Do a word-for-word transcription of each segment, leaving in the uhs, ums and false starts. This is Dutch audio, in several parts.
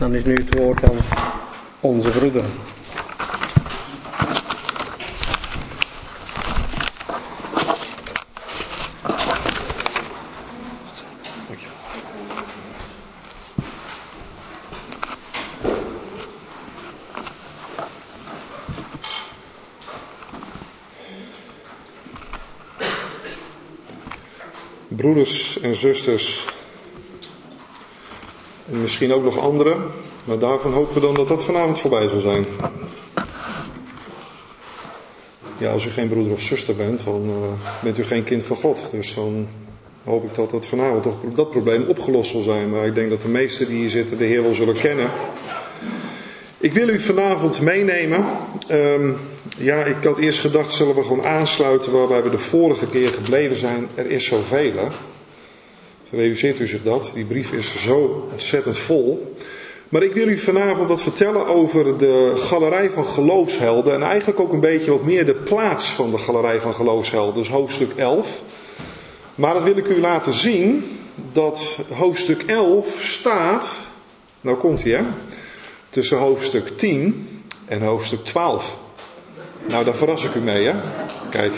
Dan is nu het woord aan onze broeder. Broeders en zusters, en misschien ook nog anderen, maar daarvan hopen we dan dat dat vanavond voorbij zal zijn. Ja, als u geen broeder of zuster bent, dan uh, bent u geen kind van God. Dus dan hoop ik dat dat vanavond toch dat probleem opgelost zal zijn. Maar ik denk dat de meesten die hier zitten de Heer wel zullen kennen. Ik wil u vanavond meenemen. Um, ja, ik had eerst gedacht, zullen we gewoon aansluiten waarbij we de vorige keer gebleven zijn. Er is zoveel, hè. Realiseert u zich dat? Die brief is zo ontzettend vol. Maar ik wil u vanavond wat vertellen over de galerij van geloofshelden. En eigenlijk ook een beetje wat meer de plaats van de galerij van geloofshelden. Dus hoofdstuk elf. Maar dat wil ik u laten zien dat hoofdstuk elf staat, nou komt hij hè, tussen hoofdstuk tien en hoofdstuk twaalf. Nou, daar verras ik u mee, hè. Kijk.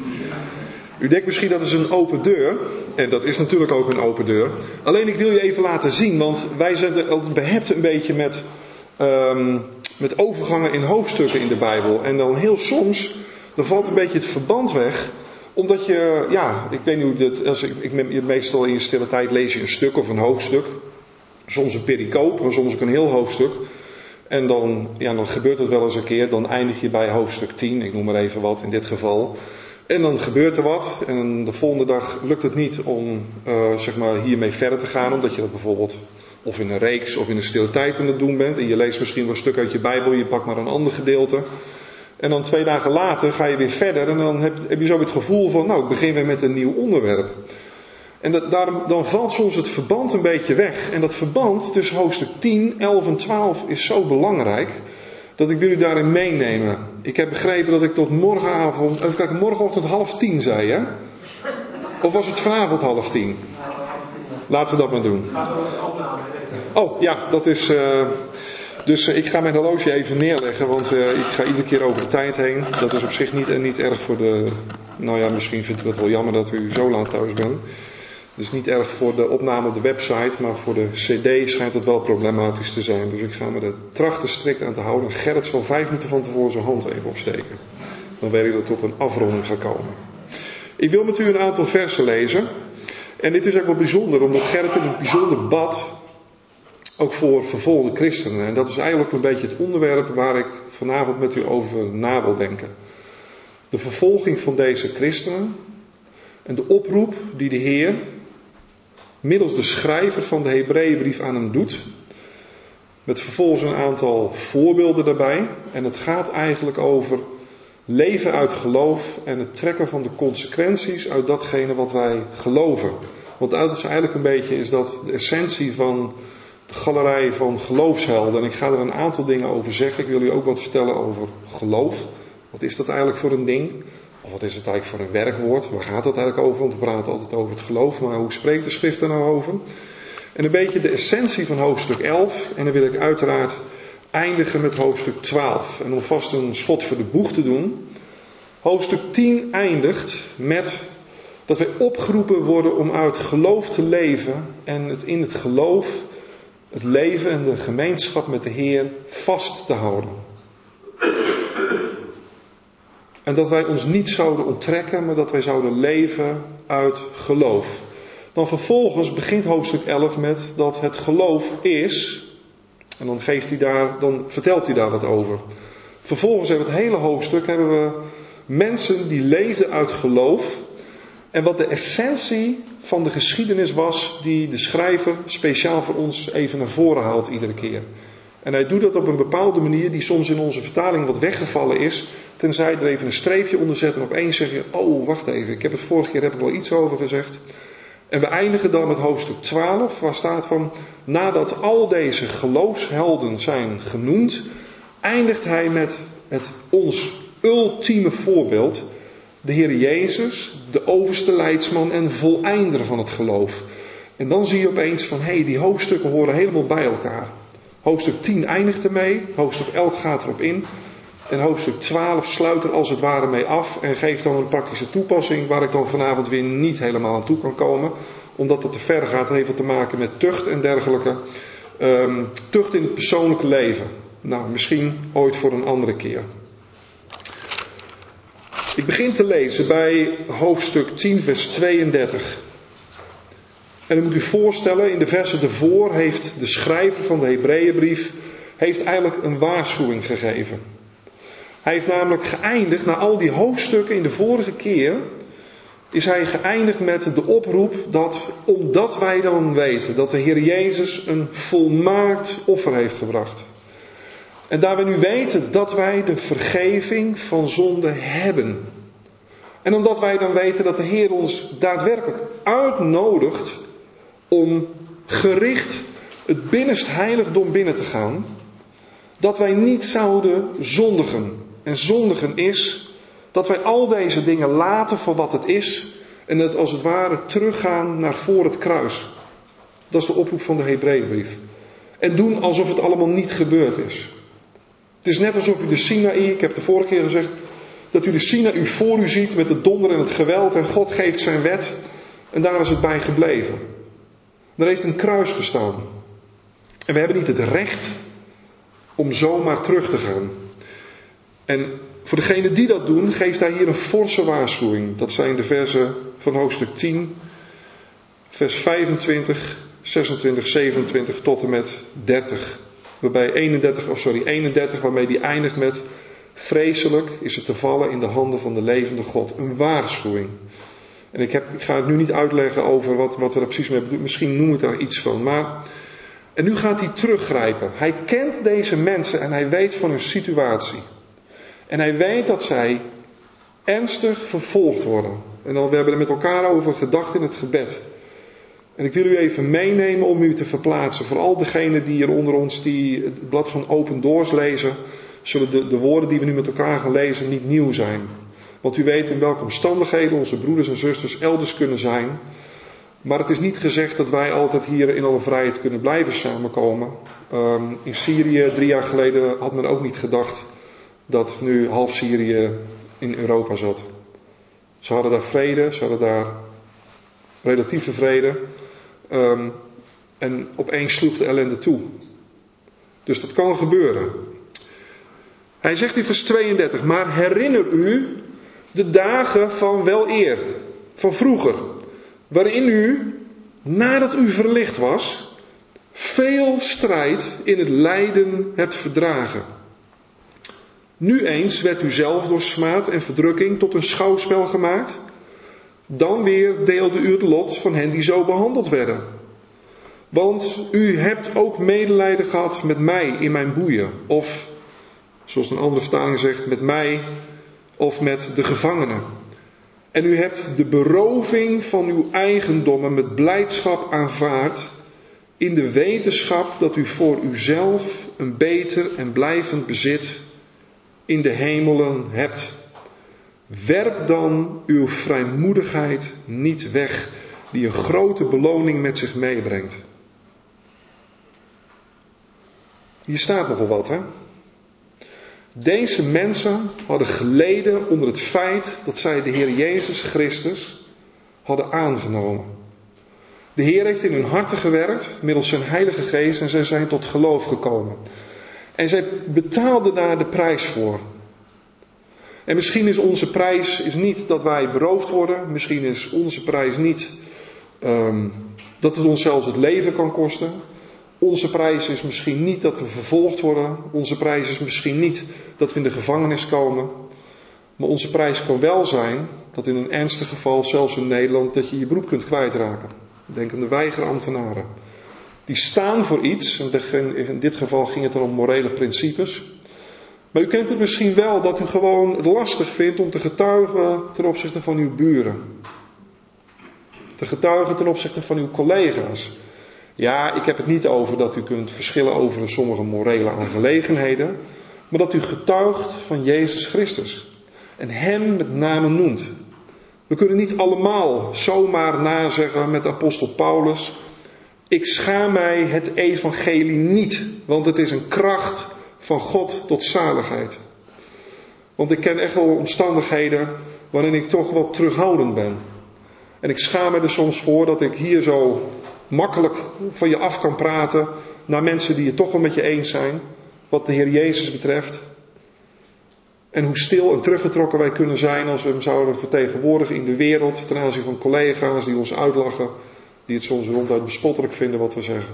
U denkt misschien dat is een open deur. En dat is natuurlijk ook een open deur. Alleen ik wil je even laten zien. Want wij zijn altijd behept een beetje met, um, met overgangen in hoofdstukken in de Bijbel. En dan heel soms, dan valt een beetje het verband weg. Omdat je, ja, ik weet niet hoe dit, als ik, ik meestal in je stille tijd lees je een stuk of een hoofdstuk. Soms een pericoop, maar soms ook een heel hoofdstuk. En dan, ja, dan gebeurt het wel eens een keer. Dan eindig je bij hoofdstuk tien, ik noem maar even wat in dit geval. En dan gebeurt er wat. En de volgende dag lukt het niet om uh, zeg maar hiermee verder te gaan. Omdat je dat bijvoorbeeld of in een reeks of in een stille tijd aan het doen bent. En je leest misschien wel een stuk uit je Bijbel. Je pakt maar een ander gedeelte. En dan twee dagen later ga je weer verder. En dan heb, heb je zo het gevoel van, nou, ik begin weer met een nieuw onderwerp. En dat, daarom, dan valt soms het verband een beetje weg. En dat verband tussen hoofdstuk tien, elf en twaalf is zo belangrijk, dat ik wil u daarin meenemen. Ik heb begrepen dat ik tot morgenavond, even kijken, morgenochtend half tien zei, hè? Of was het vanavond half tien? Laten we dat maar doen. Oh, ja, dat is... Uh, dus uh, ik ga mijn horloge even neerleggen, want uh, ik ga iedere keer over de tijd heen. Dat is op zich niet, uh, niet erg voor de... Nou ja, misschien vindt u het wel jammer dat u zo laat thuis bent. Dus niet erg voor de opname op de website, maar voor de cd schijnt het wel problematisch te zijn. Dus ik ga me er trachten strikt aan te houden. Gerrit zal vijf minuten van tevoren zijn hand even opsteken. Dan weet ik dat tot een afronding gaat komen. Ik wil met u een aantal versen lezen. En dit is ook wel bijzonder, omdat Gerrit in het bijzonder bad, ook voor vervolgde christenen. En dat is eigenlijk een beetje het onderwerp waar ik vanavond met u over na wil denken. De vervolging van deze christenen en de oproep die de Heer middels de schrijver van de Hebreeënbrief aan hem doet. Met vervolgens een aantal voorbeelden daarbij. En het gaat eigenlijk over leven uit geloof en het trekken van de consequenties uit datgene wat wij geloven. Want dat is eigenlijk een beetje is dat de essentie van de galerij van geloofshelden. En ik ga er een aantal dingen over zeggen. Ik wil u ook wat vertellen over geloof. Wat is dat eigenlijk voor een ding? Of wat is het eigenlijk voor een werkwoord? Waar gaat het eigenlijk over? Want we praten altijd over het geloof. Maar hoe spreekt de schrift er nou over? En een beetje de essentie van hoofdstuk elf. En dan wil ik uiteraard eindigen met hoofdstuk twaalf. En om vast een schot voor de boeg te doen. Hoofdstuk tien eindigt met dat wij opgeroepen worden om uit geloof te leven. En het in het geloof, het leven en de gemeenschap met de Heer vast te houden. En dat wij ons niet zouden onttrekken, maar dat wij zouden leven uit geloof. Dan vervolgens begint hoofdstuk elf met dat het geloof is. En dan, geeft hij daar, dan vertelt hij daar wat over. Vervolgens hebben we het hele hoofdstuk hebben we mensen die leefden uit geloof. En wat de essentie van de geschiedenis was die de schrijver speciaal voor ons even naar voren haalt iedere keer. En hij doet dat op een bepaalde manier die soms in onze vertaling wat weggevallen is. Tenzij er even een streepje onder zet en opeens zeg je, oh wacht even, ik heb het vorige keer heb ik wel iets over gezegd. En we eindigen dan met hoofdstuk twaalf, waar staat van, nadat al deze geloofshelden zijn genoemd, eindigt hij met het ons ultieme voorbeeld, de Heer Jezus, de overste leidsman en voleinder van het geloof. En dan zie je opeens van, hé, hey, die hoofdstukken horen helemaal bij elkaar. Hoofdstuk tien eindigt ermee. Hoofdstuk elf gaat erop in. En hoofdstuk twaalf sluit er als het ware mee af. En geeft dan een praktische toepassing. Waar ik dan vanavond weer niet helemaal aan toe kan komen. Omdat het te ver gaat. Het heeft wat te maken met tucht en dergelijke. Um, tucht in het persoonlijke leven. Nou, misschien ooit voor een andere keer. Ik begin te lezen bij hoofdstuk tien vers tweeëndertig. En u moet u voorstellen, in de versen ervoor heeft de schrijver van de Hebreeënbrief heeft eigenlijk een waarschuwing gegeven. Hij heeft namelijk geëindigd, na al die hoofdstukken in de vorige keer, is hij geëindigd met de oproep dat, omdat wij dan weten dat de Heer Jezus een volmaakt offer heeft gebracht. En daar we nu weten dat wij de vergeving van zonde hebben. En omdat wij dan weten dat de Heer ons daadwerkelijk uitnodigt om gericht het binnenst heiligdom binnen te gaan, dat wij niet zouden zondigen. En zondigen is dat wij al deze dingen laten voor wat het is en het als het ware teruggaan naar voor het kruis. Dat is de oproep van de Hebreeënbrief. En doen alsof het allemaal niet gebeurd is. Het is net alsof u de Sinaï, ik heb de vorige keer gezegd, dat u de Sinaï voor u ziet met de donder en het geweld en God geeft zijn wet en daar is het bij gebleven. Er heeft een kruis gestaan. En we hebben niet het recht om zomaar terug te gaan. En voor degenen die dat doen, geeft hij hier een forse waarschuwing. Dat zijn de versen van hoofdstuk tien, vers vijfentwintig, zesentwintig, zevenentwintig tot en met dertig. Waarbij eenendertig, of sorry, eenendertig, waarmee die eindigt met: vreselijk is het te vallen in de handen van de levende God. Een waarschuwing. En ik, heb, ik ga het nu niet uitleggen over wat, wat we er precies mee bedoelen. Misschien noem ik daar iets van. Maar, en nu gaat hij teruggrijpen. Hij kent deze mensen en hij weet van hun situatie. En hij weet dat zij ernstig vervolgd worden. En dan, we hebben er met elkaar over gedacht in het gebed. En ik wil u even meenemen om u te verplaatsen. Vooral degenen die hier onder ons die het blad van Open Doors lezen, zullen de, de woorden die we nu met elkaar gaan lezen niet nieuw zijn. Want u weet in welke omstandigheden onze broeders en zusters elders kunnen zijn. Maar het is niet gezegd dat wij altijd hier in alle vrijheid kunnen blijven samenkomen. Um, in Syrië, drie jaar geleden, had men ook niet gedacht dat nu half Syrië in Europa zat. Ze hadden daar vrede, ze hadden daar relatieve vrede. Um, en opeens sloeg de ellende toe. Dus dat kan gebeuren. Hij zegt in vers tweeëndertig: maar herinner u de dagen van weleer, van vroeger, waarin u, nadat u verlicht was, veel strijd in het lijden hebt verdragen. Nu eens werd u zelf door smaad en verdrukking tot een schouwspel gemaakt. Dan weer deelde u het lot van hen die zo behandeld werden. Want u hebt ook medelijden gehad met mij in mijn boeien. Of, zoals een andere vertaling zegt, met mij of met de gevangenen. En u hebt de beroving van uw eigendommen met blijdschap aanvaard, in de wetenschap dat u voor uzelf een beter en blijvend bezit in de hemelen hebt. Werp dan uw vrijmoedigheid niet weg, die een grote beloning met zich meebrengt. Hier staat nogal wat, hè? Deze mensen hadden geleden onder het feit dat zij de Heer Jezus Christus hadden aangenomen. De Heer heeft in hun harten gewerkt middels zijn Heilige Geest en zij zijn tot geloof gekomen. En zij betaalden daar de prijs voor. En misschien is onze prijs is niet dat wij beroofd worden. Misschien is onze prijs niet um, dat het ons zelfs het leven kan kosten. Onze prijs is misschien niet dat we vervolgd worden. Onze prijs is misschien niet dat we in de gevangenis komen. Maar onze prijs kan wel zijn dat in een ernstig geval, zelfs in Nederland, dat je je beroep kunt kwijtraken. Denk aan de weigerambtenaren. Die staan voor iets. In dit geval ging het dan om morele principes. Maar u kent het misschien wel dat u gewoon het lastig vindt om te getuigen ten opzichte van uw buren. Te getuigen ten opzichte van uw collega's. Ja, ik heb het niet over dat u kunt verschillen over sommige morele aangelegenheden. Maar dat u getuigt van Jezus Christus. En hem met name noemt. We kunnen niet allemaal zomaar nazeggen met de apostel Paulus: Ik schaam mij het evangelie niet, want het is een kracht van God tot zaligheid. Want ik ken echt wel omstandigheden waarin ik toch wat terughoudend ben. En ik schaam me er soms voor dat ik hier zo makkelijk van je af kan praten naar mensen die het toch wel met je eens zijn, wat de Heer Jezus betreft. En hoe stil en teruggetrokken wij kunnen zijn als we hem zouden vertegenwoordigen in de wereld ten aanzien van collega's die ons uitlachen, die het soms ronduit bespottelijk vinden wat we zeggen.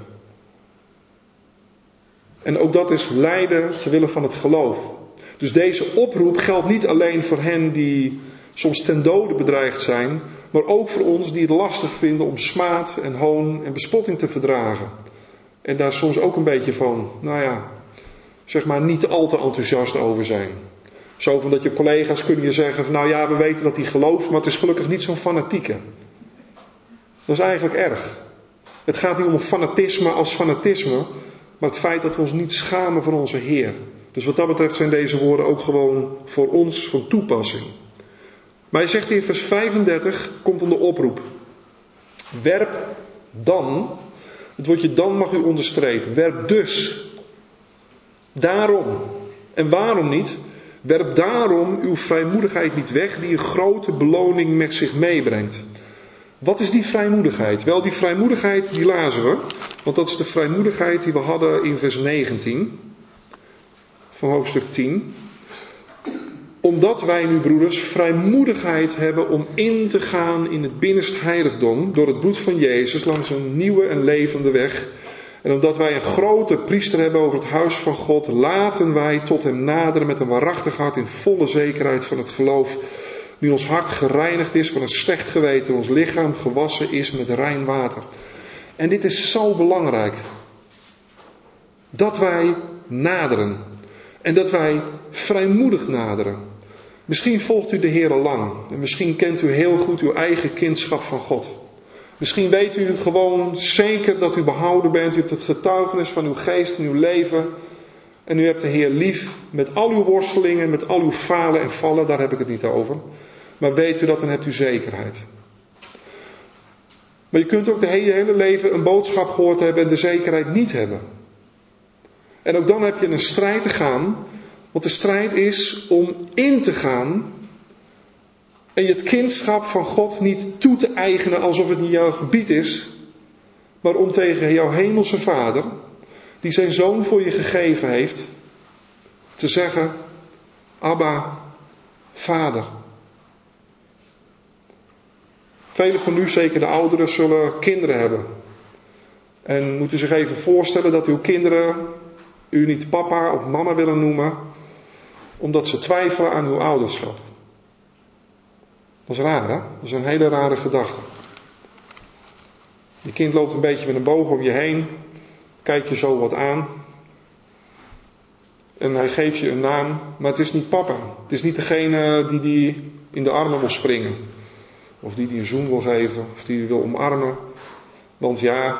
En ook dat is lijden ter wille van het geloof. Dus deze oproep geldt niet alleen voor hen die soms ten dode bedreigd zijn, maar ook voor ons die het lastig vinden om smaad en hoon en bespotting te verdragen. En daar soms ook een beetje van, nou ja, zeg maar niet al te enthousiast over zijn. Zo van dat je collega's kunnen je zeggen van, nou ja, we weten dat hij gelooft, maar het is gelukkig niet zo'n fanatieke. Dat is eigenlijk erg. Het gaat niet om fanatisme als fanatisme, maar het feit dat we ons niet schamen voor onze Heer. Dus wat dat betreft zijn deze woorden ook gewoon voor ons van toepassing. Maar hij zegt in vers vijfendertig, komt dan de oproep. Werp dan, het woordje dan mag u onderstrepen, werp dus. Daarom. En waarom niet? Werp daarom uw vrijmoedigheid niet weg, die een grote beloning met zich meebrengt. Wat is die vrijmoedigheid? Wel, die vrijmoedigheid die lazen we, want dat is de vrijmoedigheid die we hadden in vers negentien van hoofdstuk tien. Omdat wij nu, broeders, vrijmoedigheid hebben om in te gaan in het binnenste heiligdom door het bloed van Jezus langs een nieuwe en levende weg. En omdat wij een grote priester hebben over het huis van God, laten wij tot hem naderen met een waarachtig hart in volle zekerheid van het geloof. Nu ons hart gereinigd is van een slecht geweten, ons lichaam gewassen is met rein water. En dit is zo belangrijk. Dat wij naderen. En dat wij vrijmoedig naderen. Misschien volgt u de Heer al lang. En misschien kent u heel goed uw eigen kindschap van God. Misschien weet u gewoon zeker dat u behouden bent. U hebt het getuigenis van uw geest en uw leven. En u hebt de Heer lief met al uw worstelingen, met al uw falen en vallen. Daar heb ik het niet over. Maar weet u dat, dan hebt u zekerheid. Maar je kunt ook de hele, hele leven een boodschap gehoord hebben en de zekerheid niet hebben. En ook dan heb je een strijd te gaan. Want de strijd is om in te gaan en je het kindschap van God niet toe te eigenen alsof het niet jouw gebied is. Maar om tegen jouw hemelse Vader, die zijn Zoon voor je gegeven heeft, te zeggen, Abba, Vader. Velen van u, zeker de ouderen, zullen kinderen hebben. En moet u zich even voorstellen dat uw kinderen u niet papa of mama willen noemen, omdat ze twijfelen aan uw ouderschap. Dat is raar, hè? Dat is een hele rare gedachte. Je kind loopt een beetje met een boog om je heen, kijkt je zo wat aan. En hij geeft je een naam, maar het is niet papa. Het is niet degene die die in de armen wil springen. Of die die een zoen wil geven, of die die wil omarmen. Want ja,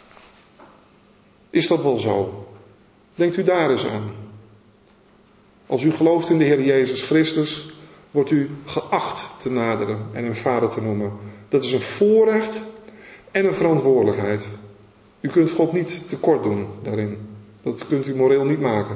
is dat wel zo? Denkt u daar eens aan. Als u gelooft in de Heer Jezus Christus, wordt u geacht te naderen en een vader te noemen. Dat is een voorrecht en een verantwoordelijkheid. U kunt God niet tekort doen daarin. Dat kunt u moreel niet maken.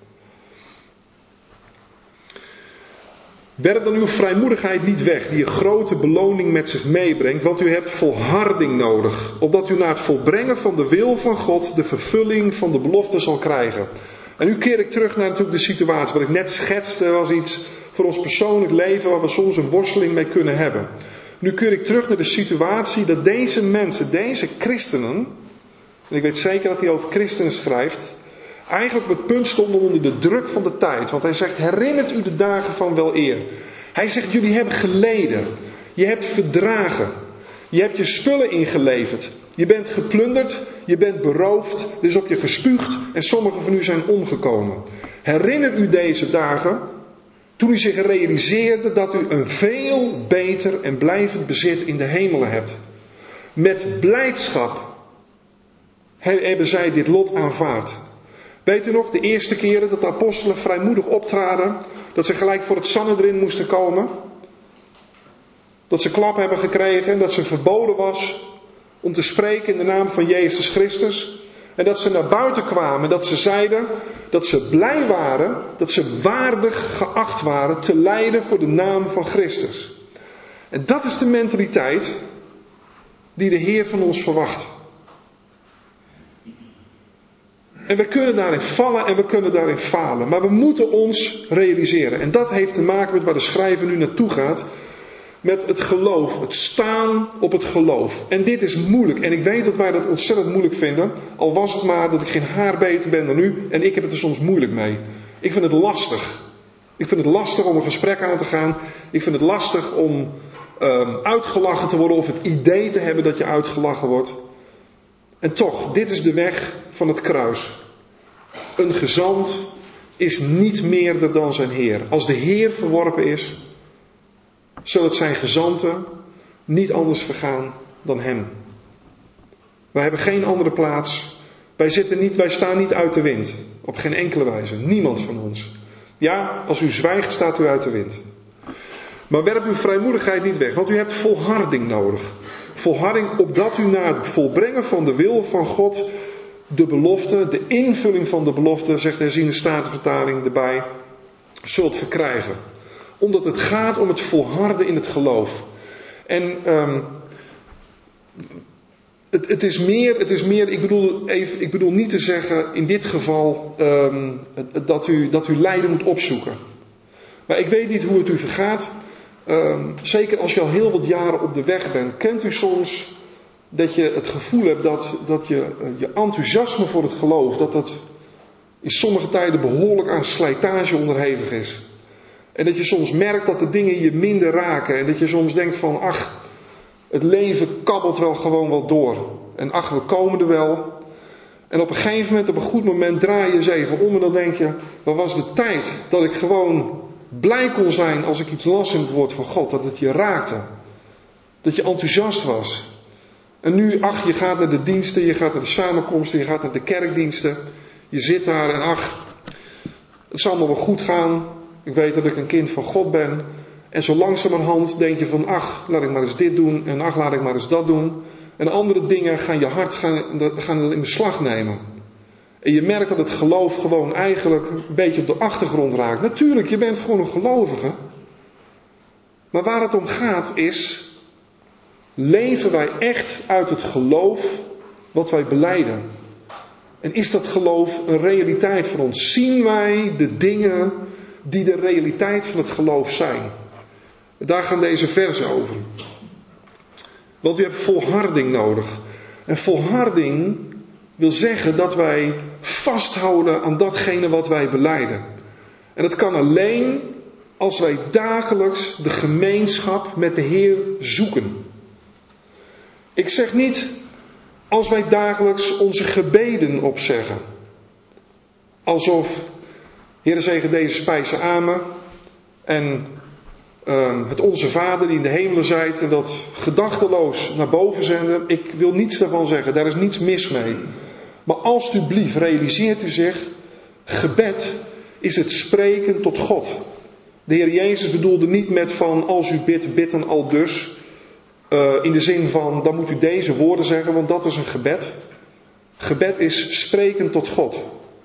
Werp dan uw vrijmoedigheid niet weg, die een grote beloning met zich meebrengt, want u hebt volharding nodig, opdat u na het volbrengen van de wil van God de vervulling van de belofte zal krijgen. En nu keer ik terug naar natuurlijk de situatie, wat ik net schetste, was iets voor ons persoonlijk leven waar we soms een worsteling mee kunnen hebben. Nu keer ik terug naar de situatie dat deze mensen, deze christenen, en ik weet zeker dat hij over christenen schrijft, eigenlijk op het punt stonden onder de druk van de tijd. Want hij zegt, herinnert u de dagen van wel eer. Hij zegt, jullie hebben geleden. Je hebt verdragen. Je hebt je spullen ingeleverd. Je bent geplunderd. Je bent beroofd. Er is op je gespuugd. En sommigen van u zijn omgekomen. Herinner u deze dagen, toen u zich realiseerde dat u een veel beter en blijvend bezit in de hemelen hebt. Met blijdschap hebben zij dit lot aanvaard. Weet u nog, de eerste keren dat de apostelen vrijmoedig optraden, dat ze gelijk voor het Sanhedrin moesten komen, dat ze klap hebben gekregen en dat ze verboden was om te spreken in de naam van Jezus Christus. En dat ze naar buiten kwamen, dat ze zeiden dat ze blij waren, dat ze waardig geacht waren te lijden voor de naam van Christus. En dat is de mentaliteit die de Heer van ons verwacht. En we kunnen daarin vallen en we kunnen daarin falen. Maar we moeten ons realiseren. En dat heeft te maken met waar de schrijver nu naartoe gaat. Met het geloof. Het staan op het geloof. En dit is moeilijk. En ik weet dat wij dat ontzettend moeilijk vinden. Al was het maar dat ik geen haar beter ben dan u. En ik heb het er soms moeilijk mee. Ik vind het lastig. Ik vind het lastig om een gesprek aan te gaan. Ik vind het lastig om um, uitgelachen te worden. Of het idee te hebben dat je uitgelachen wordt. En toch, dit is de weg van het kruis. Een gezant is niet meerder dan zijn Heer. Als de Heer verworpen is, zal het zijn gezanten niet anders vergaan dan hem. Wij hebben geen andere plaats. Wij, zitten niet, wij staan niet uit de wind. Op geen enkele wijze. Niemand van ons. Ja, als u zwijgt staat u uit de wind. Maar werp uw vrijmoedigheid niet weg. Want u hebt volharding nodig. Volharding opdat u na het volbrengen van de wil van God de belofte, de invulling van de belofte, zegt de herziene statenvertaling erbij, zult verkrijgen. Omdat het gaat om het volharden in het geloof. En um, het, het, is meer, het is meer, ik bedoel, even, ik bedoel niet te zeggen in dit geval um, dat, u, dat u lijden moet opzoeken. Maar ik weet niet hoe het u vergaat. Um, zeker als je al heel wat jaren op de weg bent, kent u soms dat je het gevoel hebt dat, dat je, je enthousiasme voor het geloof, dat dat in sommige tijden behoorlijk aan slijtage onderhevig is. En dat je soms merkt dat de dingen je minder raken. En dat je soms denkt van, ach, het leven kabbelt wel gewoon wat door. En ach, we komen er wel. En op een gegeven moment, op een goed moment, draai je eens even om en dan denk je, waar was de tijd dat ik gewoon blij kon zijn als ik iets las in het woord van God. Dat het je raakte. Dat je enthousiast was. En nu, ach, je gaat naar de diensten, je gaat naar de samenkomsten, je gaat naar de kerkdiensten. Je zit daar en ach, het zal allemaal wel goed gaan. Ik weet dat ik een kind van God ben. En zo langzamerhand denk je van, ach, laat ik maar eens dit doen. En ach, laat ik maar eens dat doen. En andere dingen gaan je hart gaan, gaan in beslag nemen. En je merkt dat het geloof gewoon eigenlijk een beetje op de achtergrond raakt. Natuurlijk, je bent gewoon een gelovige. Maar waar het om gaat is, leven wij echt uit het geloof wat wij belijden? En is dat geloof een realiteit voor ons? Zien wij de dingen die de realiteit van het geloof zijn? Daar gaan deze versen over. Want u hebt volharding nodig. En volharding wil zeggen dat wij vasthouden aan datgene wat wij belijden. En dat kan alleen als wij dagelijks de gemeenschap met de Heer zoeken. Ik zeg niet als wij dagelijks onze gebeden opzeggen. Alsof, Heere zegen deze spijzen amen. En uh, het Onze Vader die in de hemelen zijt. En dat gedachteloos naar boven zenden. Ik wil niets daarvan zeggen. Daar is niets mis mee. Maar alstublieft realiseert u zich. Gebed is het spreken tot God. De Heer Jezus bedoelde niet met van als u bidt, bid dan al dus. Uh, in de zin van, dan moet u deze woorden zeggen, want dat is een gebed. Gebed is spreken tot God.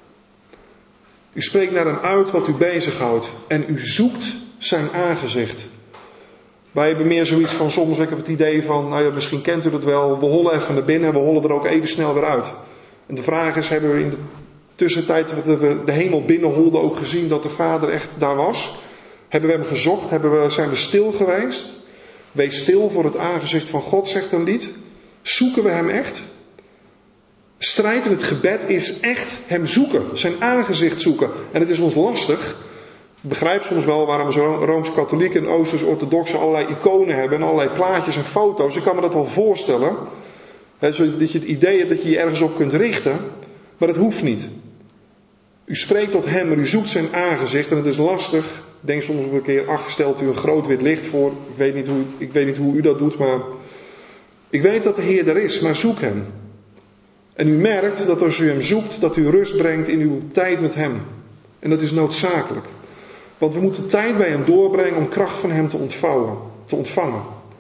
U spreekt naar hem uit wat u bezighoudt. En u zoekt zijn aangezicht. Wij hebben meer zoiets van, soms ik heb het idee van, nou ja, misschien kent u dat wel. We hollen even naar binnen en we hollen er ook even snel weer uit. En de vraag is, hebben we in de tussentijd dat we de hemel binnenholden ook gezien dat de Vader echt daar was? Hebben we hem gezocht? Hebben we, zijn we stil geweest? Wees stil voor het aangezicht van God, zegt een lied. Zoeken we hem echt? Strijd in het gebed is echt hem zoeken. Zijn aangezicht zoeken. En het is ons lastig. Ik begrijp soms wel waarom zo Rooms-Katholiek en Oosters-Orthodoxen allerlei iconen hebben. En allerlei plaatjes en foto's. Ik kan me dat wel voorstellen. He, zodat je het idee hebt dat je je ergens op kunt richten. Maar dat hoeft niet. U spreekt tot hem, maar u zoekt zijn aangezicht. En het is lastig. Ik denk soms een keer, ach, stelt u een groot wit licht voor. Ik weet niet hoe, ik weet niet hoe u dat doet, maar ik weet dat de Heer er is, maar zoek hem. En u merkt dat als u hem zoekt, dat u rust brengt in uw tijd met hem. En dat is noodzakelijk. Want we moeten tijd bij hem doorbrengen om kracht van hem te ontvouwen, te ontvangen.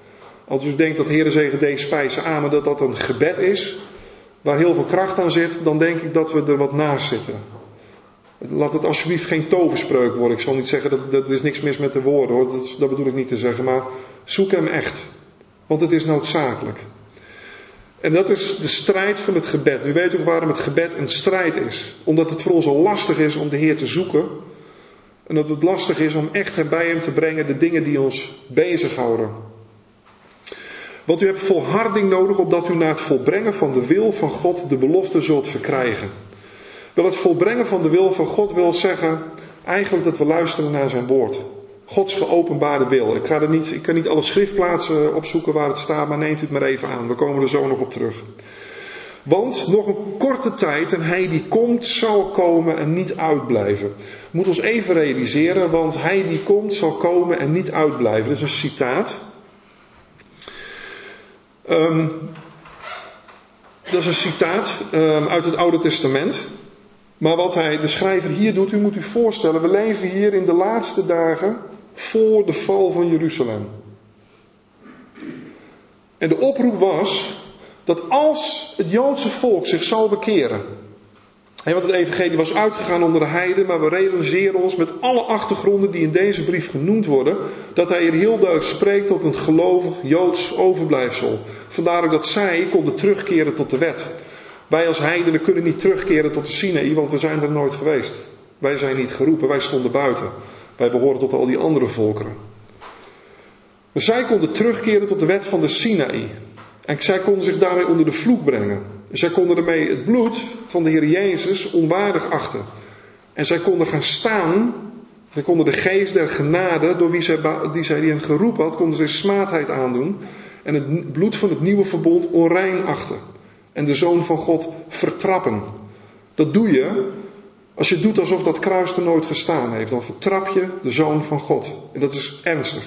Als u denkt dat Heere zegen deze spijzen aan, maar dat dat een gebed is, waar heel veel kracht aan zit, dan denk ik dat we er wat naast zitten. Laat het alsjeblieft geen toverspreuk worden. Ik zal niet zeggen dat, dat er is niks mis met de woorden hoor, dat, dat bedoel ik niet te zeggen, maar zoek hem echt. Want het is noodzakelijk. En dat is de strijd van het gebed. Nu weet u ook waarom het gebed een strijd is. Omdat het voor ons al lastig is om de Heer te zoeken. En dat het lastig is om echt bij hem te brengen de dingen die ons bezighouden. Want u hebt volharding nodig opdat u na het volbrengen van de wil van God de belofte zult verkrijgen. Wel, het volbrengen van de wil van God wil zeggen eigenlijk dat we luisteren naar zijn woord. Gods geopenbaarde wil. Ik, ga er niet, ik kan niet alle schriftplaatsen opzoeken waar het staat, maar neemt u het maar even aan. We komen er zo nog op terug. Want nog een korte tijd en hij die komt zal komen en niet uitblijven. We moeten ons even realiseren, want hij die komt zal komen en niet uitblijven. Dat is een citaat. Um, dat is een citaat um, uit het Oude Testament. Maar wat hij, de schrijver hier doet, u moet u voorstellen, we leven hier in de laatste dagen voor de val van Jeruzalem. En de oproep was dat als het Joodse volk zich zal bekeren. En want het evangelie was uitgegaan onder de heiden, maar we realiseren ons met alle achtergronden die in deze brief genoemd worden, dat hij hier heel duidelijk spreekt tot een gelovig Joods overblijfsel. Vandaar ook dat zij konden terugkeren tot de wet. Wij als heidenen kunnen niet terugkeren tot de Sinaï, want we zijn er nooit geweest. Wij zijn niet geroepen, wij stonden buiten. Wij behoren tot al die andere volkeren. Maar zij konden terugkeren tot de wet van de Sinaï. En zij konden zich daarmee onder de vloek brengen. En zij konden ermee het bloed van de Heer Jezus onwaardig achten. En zij konden gaan staan. Zij konden de geest der genade, door wie zij, die zij die hen geroepen had, konden zij smaadheid aandoen. En het bloed van het nieuwe verbond onrein achten. En de Zoon van God vertrappen. Dat doe je als je doet alsof dat kruis er nooit gestaan heeft. Dan vertrap je de Zoon van God. En dat is ernstig.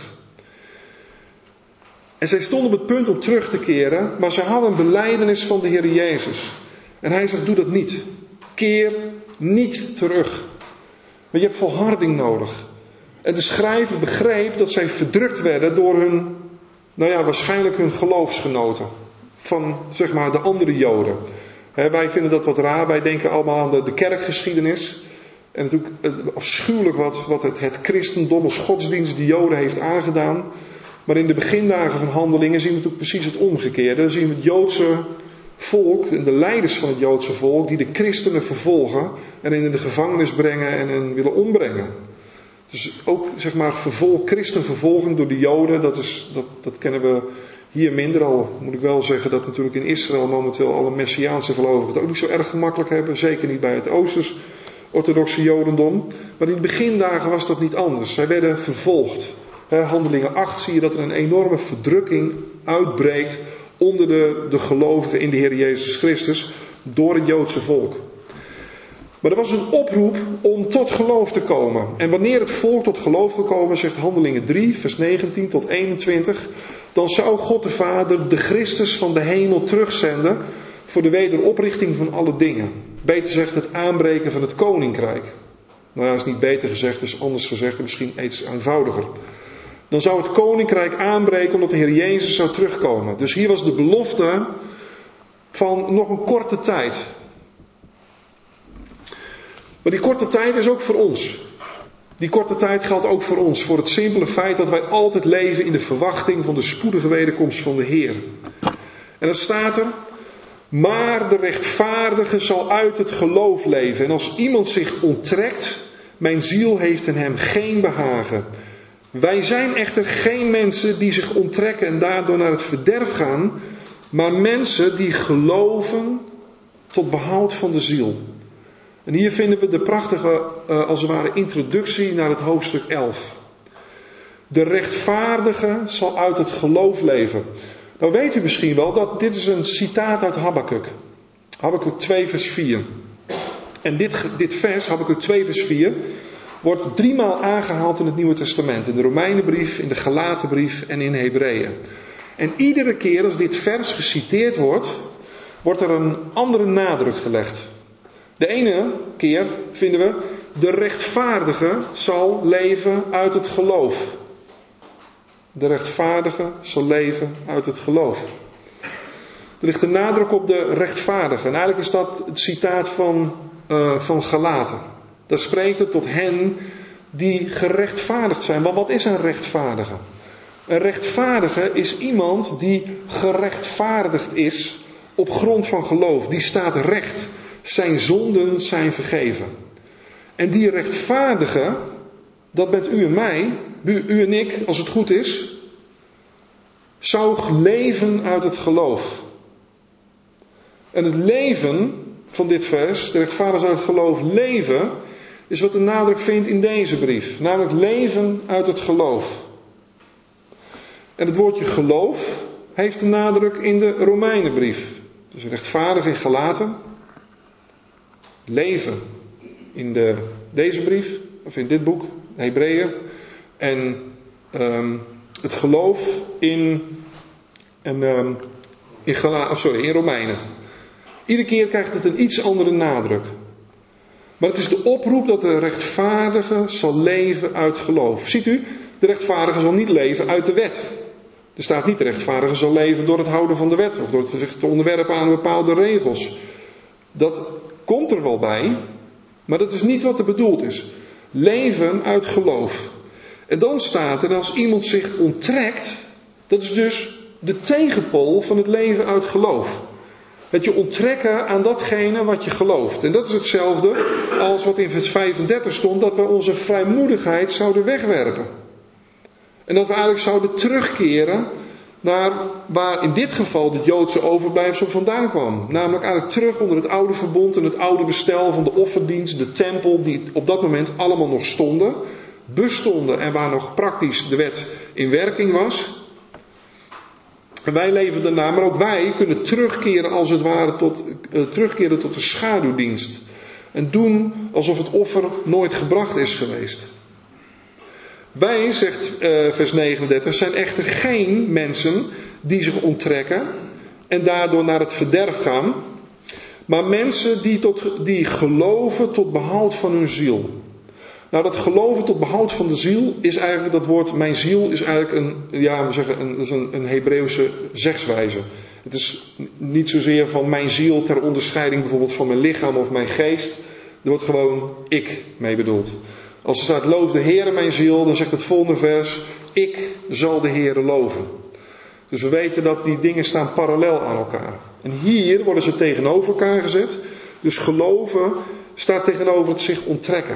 En zij stonden op het punt om terug te keren. Maar zij hadden een belijdenis van de Heer Jezus. En hij zegt, doe dat niet. Keer niet terug. Maar je hebt volharding nodig. En de schrijver begreep dat zij verdrukt werden door hun, nou ja, waarschijnlijk hun geloofsgenoten. Van, zeg maar, de andere Joden. He, wij vinden dat wat raar. Wij denken allemaal aan de, de kerkgeschiedenis. En natuurlijk afschuwelijk wat, wat het, het christendom als godsdienst de Joden heeft aangedaan. Maar in de begindagen van Handelingen zien we natuurlijk precies het omgekeerde. Dan zien we het Joodse volk en de leiders van het Joodse volk die de christenen vervolgen en in de gevangenis brengen en hen willen ombrengen. Dus ook, zeg maar, vervolg, christenvervolging door de Joden, dat, is, dat, dat kennen we hier minder. Al moet ik wel zeggen dat natuurlijk in Israël momenteel alle Messiaanse gelovigen het ook niet zo erg gemakkelijk hebben. Zeker niet bij het Oosters-orthodoxe Jodendom. Maar in de begindagen was dat niet anders. Zij werden vervolgd. He, Handelingen acht zie je dat er een enorme verdrukking uitbreekt onder de, de gelovigen in de Heer Jezus Christus door het Joodse volk. Maar er was een oproep om tot geloof te komen. En wanneer het volk tot geloof wil komen, zegt Handelingen drie, vers negentien tot eenentwintig... dan zou God de Vader de Christus van de hemel terugzenden voor de wederoprichting van alle dingen. Beter zegt het aanbreken van het koninkrijk. Nou ja, dat is niet beter gezegd, is anders gezegd en misschien iets eenvoudiger. Dan zou het koninkrijk aanbreken omdat de Heer Jezus zou terugkomen. Dus hier was de belofte van nog een korte tijd. Maar die korte tijd is ook voor ons. Die korte tijd geldt ook voor ons. Voor het simpele feit dat wij altijd leven in de verwachting van de spoedige wederkomst van de Heer. En dan staat er: maar de rechtvaardige zal uit het geloof leven. En als iemand zich onttrekt, mijn ziel heeft in hem geen behagen. Wij zijn echter geen mensen die zich onttrekken en daardoor naar het verderf gaan, maar mensen die geloven tot behoud van de ziel. En hier vinden we de prachtige, uh, als het ware, introductie naar het hoofdstuk elf. De rechtvaardige zal uit het geloof leven. Nou weet u misschien wel dat dit is een citaat uit Habakuk. Habakuk twee vers vier. En dit, dit vers, Habakuk twee vers vier, wordt driemaal aangehaald in het Nieuwe Testament. In de Romeinenbrief, in de Galatenbrief en in Hebreeën. En iedere keer als dit vers geciteerd wordt, wordt er een andere nadruk gelegd. De ene keer vinden we: de rechtvaardige zal leven uit het geloof. De rechtvaardige zal leven uit het geloof. Er ligt een nadruk op de rechtvaardige. En eigenlijk is dat het citaat van, uh, van Galaten. Daar spreekt het tot hen die gerechtvaardigd zijn. Maar wat is een rechtvaardige? Een rechtvaardige is iemand die gerechtvaardigd is op grond van geloof. Die staat recht. Zijn zonden zijn vergeven. En die rechtvaardige, dat bent u en mij, u, u en ik, als het goed is, zou leven uit het geloof. En het leven van dit vers, de rechtvaardigen uit het geloof leven, is wat de nadruk vindt in deze brief. Namelijk leven uit het geloof. En het woordje geloof heeft de nadruk in de Romeinenbrief. Dus rechtvaardig in Galaten. Leven in de, deze brief, of in dit boek, Hebreeën. En um, het geloof in, en, um, in, Gala, sorry, in Romeinen. Iedere keer krijgt het een iets andere nadruk. Maar het is de oproep dat de rechtvaardige zal leven uit geloof. Ziet u, de rechtvaardige zal niet leven uit de wet. Er staat niet de rechtvaardige zal leven door het houden van de wet. Of door zich te onderwerpen aan bepaalde regels. Dat komt er wel bij. Maar dat is niet wat er bedoeld is. Leven uit geloof. En dan staat er, als iemand zich onttrekt. Dat is dus de tegenpool van het leven uit geloof. Het je onttrekken aan datgene wat je gelooft. En dat is hetzelfde als wat in vers vijfendertig stond. Dat we onze vrijmoedigheid zouden wegwerpen. En dat we eigenlijk zouden terugkeren naar waar in dit geval het Joodse overblijfsel vandaan kwam. Namelijk eigenlijk terug onder het oude verbond en het oude bestel van de offerdienst, de tempel, die op dat moment allemaal nog stonden. Bestonden en waar nog praktisch de wet in werking was. En wij leven daarna, maar ook wij kunnen terugkeren als het ware tot, uh, terugkeren tot de schaduwdienst. En doen alsof het offer nooit gebracht is geweest. Wij, zegt uh, vers negenendertig, zijn echter geen mensen die zich onttrekken en daardoor naar het verderf gaan. Maar mensen die, tot, die geloven tot behoud van hun ziel. Nou, dat geloven tot behoud van de ziel is eigenlijk, dat woord mijn ziel is eigenlijk een, ja, we zeggen, een, een, een Hebreeuwse zegswijze. Het is niet zozeer van mijn ziel ter onderscheiding bijvoorbeeld van mijn lichaam of mijn geest. Er wordt gewoon ik mee bedoeld. Als er staat loof de Heere mijn ziel, dan zegt het volgende vers, ik zal de Heere loven. Dus we weten dat die dingen staan parallel aan elkaar. En hier worden ze tegenover elkaar gezet. Dus geloven staat tegenover het zich onttrekken.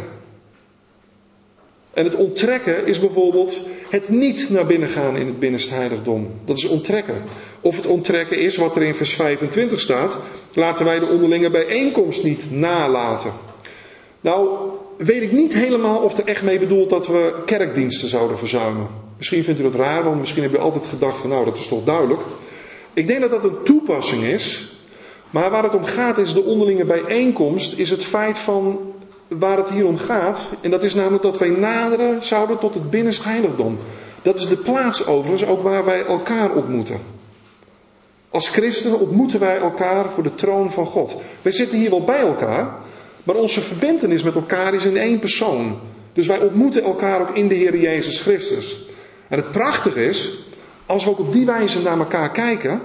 En het onttrekken is bijvoorbeeld het niet naar binnen gaan in het binnenste heiligdom. Dat is onttrekken. Of het onttrekken is wat er in vers vijfentwintig staat. Laten wij de onderlinge bijeenkomst niet nalaten. Nou, weet ik niet helemaal of er echt mee bedoelt dat we kerkdiensten zouden verzuimen. Misschien vindt u dat raar, want misschien heb je altijd gedacht van nou, dat is toch duidelijk. Ik denk dat dat een toepassing is. Maar waar het om gaat is de onderlinge bijeenkomst, is het feit van waar het hier om gaat. En dat is namelijk dat wij naderen zouden tot het binnenste heiligdom. Dat is de plaats overigens ook waar wij elkaar ontmoeten. Als christenen ontmoeten wij elkaar voor de troon van God. Wij zitten hier wel bij elkaar, maar onze verbintenis met elkaar is in één persoon. Dus wij ontmoeten elkaar ook in de Heer Jezus Christus. En het prachtige is, als we ook op die wijze naar elkaar kijken,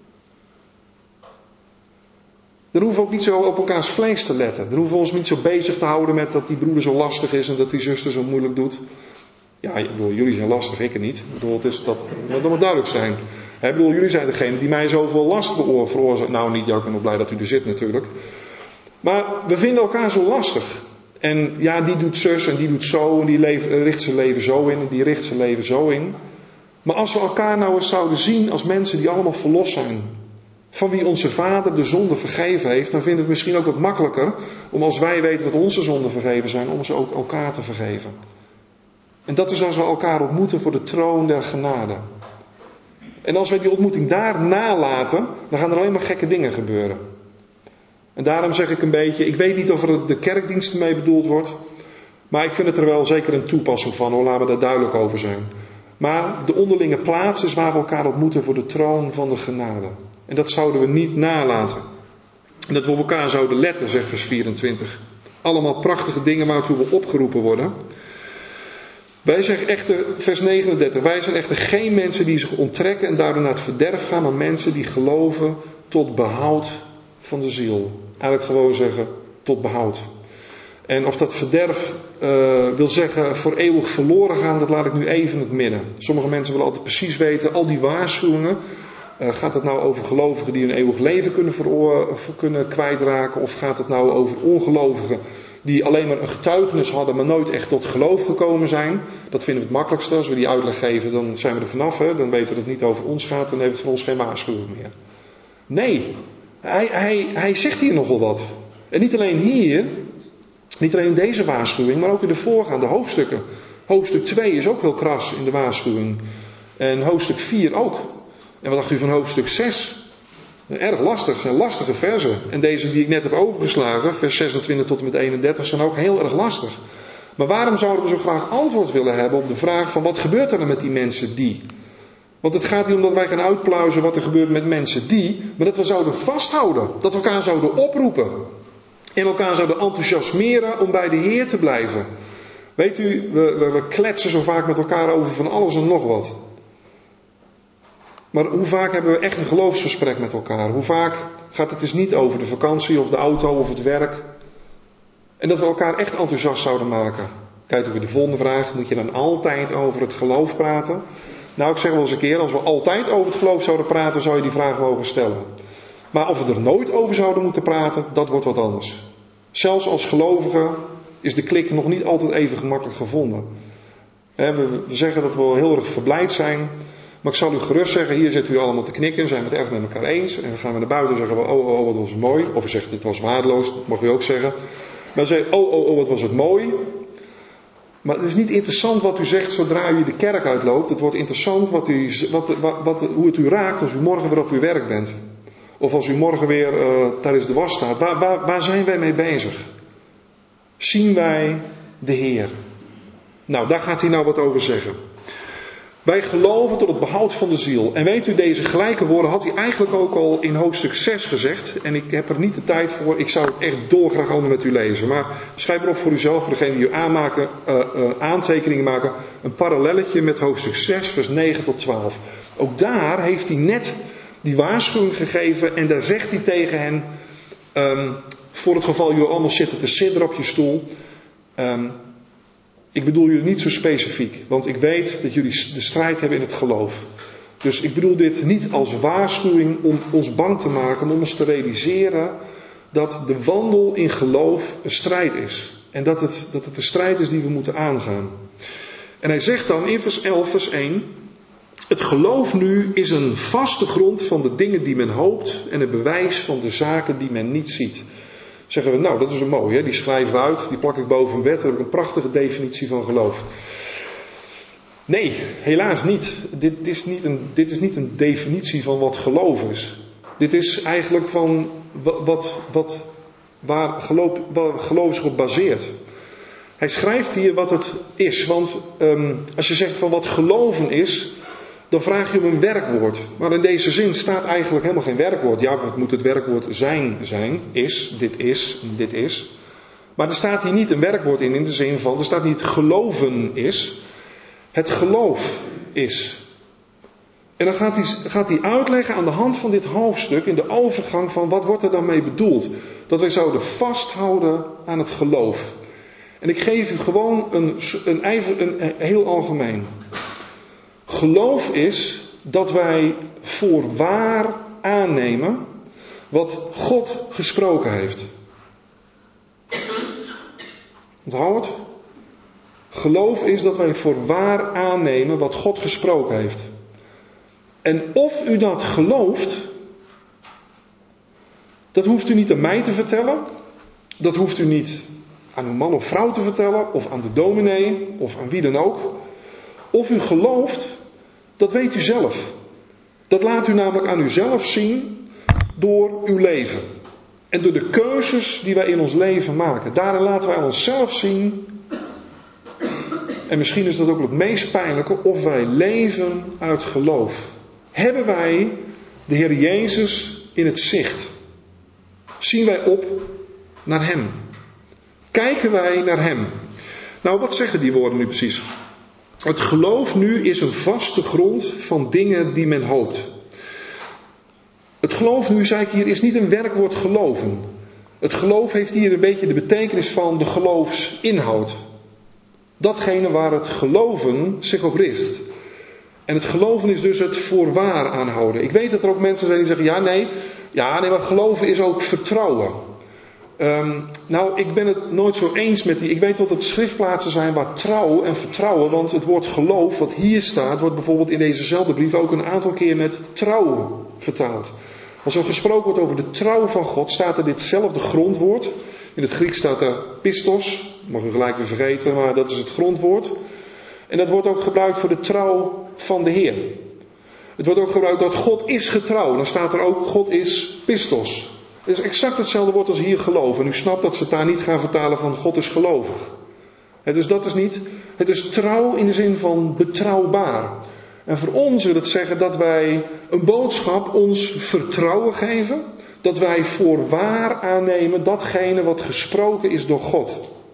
dan hoeven we ook niet zo op elkaars vlees te letten. Dan hoeven we ons niet zo bezig te houden met dat die broeder zo lastig is en dat die zuster zo moeilijk doet. Ja, ik bedoel, jullie zijn lastig, ik niet. Ik bedoel, het is, dat, dat moet duidelijk zijn. Ik bedoel, jullie zijn degene die mij zoveel last veroorzaakt. Nou, niet, ja, ik ben nog blij dat u er zit natuurlijk. Maar we vinden elkaar zo lastig. En ja, die doet zus en die doet zo en die leven, richt zijn leven zo in en die richt zijn leven zo in. Maar als we elkaar nou eens zouden zien als mensen die allemaal verlost zijn, van wie onze Vader de zonde vergeven heeft, dan vinden we het misschien ook wat makkelijker om als wij weten dat onze zonden vergeven zijn, om ze ook elkaar te vergeven. En dat is als we elkaar ontmoeten voor de troon der genade. En als wij die ontmoeting daar nalaten, dan gaan er alleen maar gekke dingen gebeuren. En daarom zeg ik een beetje, ik weet niet of er de kerkdiensten mee bedoeld wordt, maar ik vind het er wel zeker een toepassing van, hoor, laten we daar duidelijk over zijn. Maar de onderlinge plaats is waar we elkaar ontmoeten voor de troon van de genade. En dat zouden we niet nalaten. En dat we op elkaar zouden letten, zegt vers vierentwintig. Allemaal prachtige dingen waartoe we opgeroepen worden. Wij zeggen echter, vers negenendertig, wij zijn echter geen mensen die zich onttrekken en daardoor naar het verderf gaan, maar mensen die geloven tot behoud van de ziel. Eigenlijk gewoon zeggen, tot behoud. En of dat verderf uh, wil zeggen voor eeuwig verloren gaan, dat laat ik nu even in het midden. Sommige mensen willen altijd precies weten, al die waarschuwingen, uh, gaat het nou over gelovigen die hun eeuwig leven kunnen, veroor- kunnen kwijtraken? Of gaat het nou over ongelovigen die alleen maar een getuigenis hadden, maar nooit echt tot geloof gekomen zijn? Dat vinden we het makkelijkste. Als we die uitleg geven, dan zijn we er vanaf. Hè? Dan weten we dat het niet over ons gaat, dan heeft het voor ons geen waarschuwing meer. Nee, hij, hij, hij zegt hier nogal wat. En niet alleen hier, niet alleen in deze waarschuwing, maar ook in de voorgaande hoofdstukken. Hoofdstuk twee is ook heel kras in de waarschuwing. En hoofdstuk vier ook. En wat dacht u van hoofdstuk zes? Erg lastig, het zijn lastige versen. En deze die ik net heb overgeslagen, vers zesentwintig tot en met eenendertig, zijn ook heel erg lastig. Maar waarom zouden we zo graag antwoord willen hebben op de vraag van wat gebeurt er dan met die mensen die? Want het gaat niet om dat wij gaan uitpluizen wat er gebeurt met mensen die, maar dat we zouden vasthouden. Dat we elkaar zouden oproepen. En elkaar zouden enthousiasmeren om bij de Heer te blijven. Weet u, we, we, we kletsen zo vaak met elkaar over van alles en nog wat. Maar hoe vaak hebben we echt een geloofsgesprek met elkaar? Hoe vaak gaat het dus niet over de vakantie of de auto of het werk? En dat we elkaar echt enthousiast zouden maken. Kijk ook weer de volgende vraag. Moet je dan altijd over het geloof praten? Nou, ik zeg wel eens een keer, als we altijd over het geloof zouden praten, zou je die vraag mogen stellen. Maar of we er nooit over zouden moeten praten, dat wordt wat anders. Zelfs als gelovigen is de klik nog niet altijd even gemakkelijk gevonden. We zeggen dat we wel heel erg verblijd zijn. Maar ik zal u gerust zeggen, hier zitten u allemaal te knikken, zijn we het erg met elkaar eens. En dan gaan we naar buiten en zeggen we, oh, oh, oh, wat was het mooi. Of u zegt, het was waardeloos, dat mag u ook zeggen. Maar dan zeg je, oh, oh, oh, wat was het mooi. Maar het is niet interessant wat u zegt zodra u de kerk uitloopt. Het wordt interessant wat u, wat, wat, wat, hoe het u raakt als u morgen weer op uw werk bent. Of als u morgen weer uh, tijdens de was staat. Waar, waar, waar zijn wij mee bezig? Zien wij de Heer? Nou, daar gaat hij nou wat over zeggen. Wij geloven tot het behoud van de ziel. En weet u, deze gelijke woorden had hij eigenlijk ook al in hoofdstuk zes gezegd. En ik heb er niet de tijd voor. Ik zou het echt dolgraag allemaal met u lezen. Maar schrijf erop voor uzelf, voor degenen die u aanmaken, uh, uh, aantekeningen maken. Een parallelletje met hoofdstuk zes, vers negen tot twaalf. Ook daar heeft hij net die waarschuwing gegeven. En daar zegt hij tegen hen. Um, voor het geval jullie allemaal zitten te sidderen op je stoel. Um, Ik bedoel jullie niet zo specifiek, want ik weet dat jullie de strijd hebben in het geloof. Dus ik bedoel dit niet als waarschuwing om ons bang te maken, maar om ons te realiseren dat de wandel in geloof een strijd is. En dat het, dat het een strijd is die we moeten aangaan. En hij zegt dan in vers elf, vers één, het geloof nu is een vaste grond van de dingen die men hoopt en een bewijs van de zaken die men niet ziet. Zeggen we, nou dat is een mooie, hè? Die schrijven we uit, die plak ik boven een bed, dan heb ik een prachtige definitie van geloof. Nee, helaas niet. Dit is niet een, dit is niet een definitie van wat geloof is. Dit is eigenlijk van wat, wat, waar, geloof, waar geloof zich op baseert. Hij schrijft hier wat het is, want um, als je zegt van wat geloven is, dan vraag je om een werkwoord. Maar in deze zin staat eigenlijk helemaal geen werkwoord. Ja, wat moet het werkwoord zijn zijn? Is, dit is, dit is. Maar er staat hier niet een werkwoord in, in de zin van, er staat niet geloven is. Het geloof is. En dan gaat hij, gaat hij uitleggen aan de hand van dit hoofdstuk, in de overgang van wat wordt er dan mee bedoeld. Dat wij zouden vasthouden aan het geloof. En ik geef u gewoon een, een, een, een heel algemeen. Geloof is dat wij voor waar aannemen wat God gesproken heeft. Onthoud het. Geloof is dat wij voor waar aannemen wat God gesproken heeft. En of u dat gelooft, dat hoeft u niet aan mij te vertellen. Dat hoeft u niet aan uw man of vrouw te vertellen, of aan de dominee, of aan wie dan ook. Of u gelooft, dat weet u zelf. Dat laat u namelijk aan uzelf zien door uw leven. En door de keuzes die wij in ons leven maken. Daarin laten wij onszelf zien. En misschien is dat ook het meest pijnlijke, of wij leven uit geloof. Hebben wij de Heer Jezus in het zicht? Zien wij op naar Hem? Kijken wij naar Hem? Nou, wat zeggen die woorden nu precies? Het geloof nu is een vaste grond van dingen die men hoopt. Het geloof nu, zei ik hier, is niet een werkwoord geloven. Het geloof heeft hier een beetje de betekenis van de geloofsinhoud. Datgene waar het geloven zich op richt. En het geloven is dus het voorwaar aanhouden. Ik weet dat er ook mensen zijn die zeggen, ja nee, ja, nee maar geloven is ook vertrouwen. Um, nou, ik ben het nooit zo eens met die. Ik weet dat het schriftplaatsen zijn waar trouw en vertrouwen, want het woord geloof wat hier staat, wordt bijvoorbeeld in dezezelfde brief ook een aantal keer met trouw vertaald. Als er gesproken wordt over de trouw van God, staat er ditzelfde grondwoord. In het Grieks staat er pistos, mag u gelijk weer vergeten, maar dat is het grondwoord. En dat wordt ook gebruikt voor de trouw van de Heer. Het wordt ook gebruikt dat God is getrouw. Dan staat er ook God is pistos. Het is exact hetzelfde woord als hier geloven. En u snapt dat ze het daar niet gaan vertalen van God is gelovig. Het dus dat is niet. Het is trouw in de zin van betrouwbaar. En voor ons wil het zeggen dat wij een boodschap ons vertrouwen geven. Dat wij voor waar aannemen datgene wat gesproken is door God.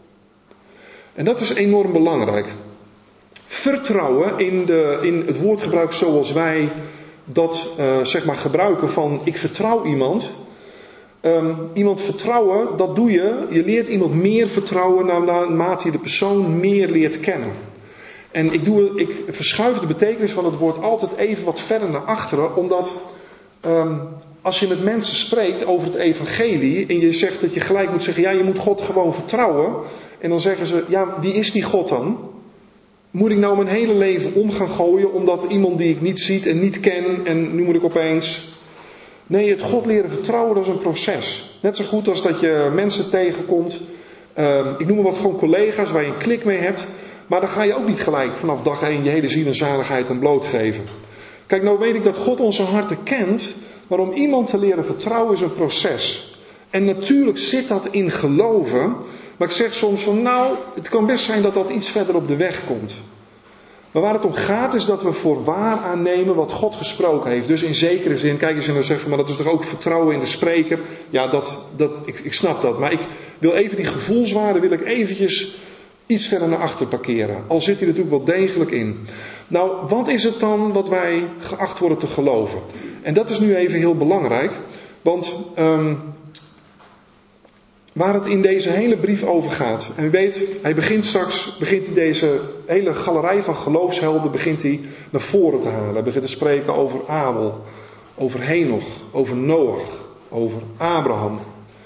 En dat is enorm belangrijk. Vertrouwen in, de, in het woordgebruik zoals wij dat uh, zeg maar gebruiken van ik vertrouw iemand. Um, iemand vertrouwen, dat doe je. Je leert iemand meer vertrouwen naarmate je de persoon meer leert kennen. En ik, doe, ik verschuif de betekenis van het woord altijd even wat verder naar achteren. Omdat um, als je met mensen spreekt over het evangelie en je zegt dat je gelijk moet zeggen, ja je moet God gewoon vertrouwen. En dan zeggen ze, ja wie is die God dan? Moet ik nou mijn hele leven om gaan gooien omdat iemand die ik niet ziet en niet ken en nu moet ik opeens... Nee, het God leren vertrouwen, dat is een proces. Net zo goed als dat je mensen tegenkomt. Uh, ik noem maar wat gewoon collega's waar je een klik mee hebt. Maar dan ga je ook niet gelijk vanaf dag één je hele ziel en zaligheid aan blootgeven. Kijk, nou weet ik dat God onze harten kent. Maar om iemand te leren vertrouwen is een proces. En natuurlijk zit dat in geloven. Maar ik zeg soms van nou, het kan best zijn dat dat iets verder op de weg komt. Maar waar het om gaat is dat we voor waar aannemen wat God gesproken heeft. Dus in zekere zin, kijk eens en dan zeggen maar dat is toch ook vertrouwen in de spreker. Ja, dat, dat, ik, ik snap dat. Maar ik wil even die gevoelswaarde wil ik eventjes iets verder naar achter parkeren. Al zit hij natuurlijk wel degelijk in. Nou, wat is het dan wat wij geacht worden te geloven? En dat is nu even heel belangrijk. Want um, waar het in deze hele brief over gaat. En u weet, hij begint straks, begint hij deze hele galerij van geloofshelden begint hij naar voren te halen. Hij begint te spreken over Abel, over Henoch, over Noach, over Abraham.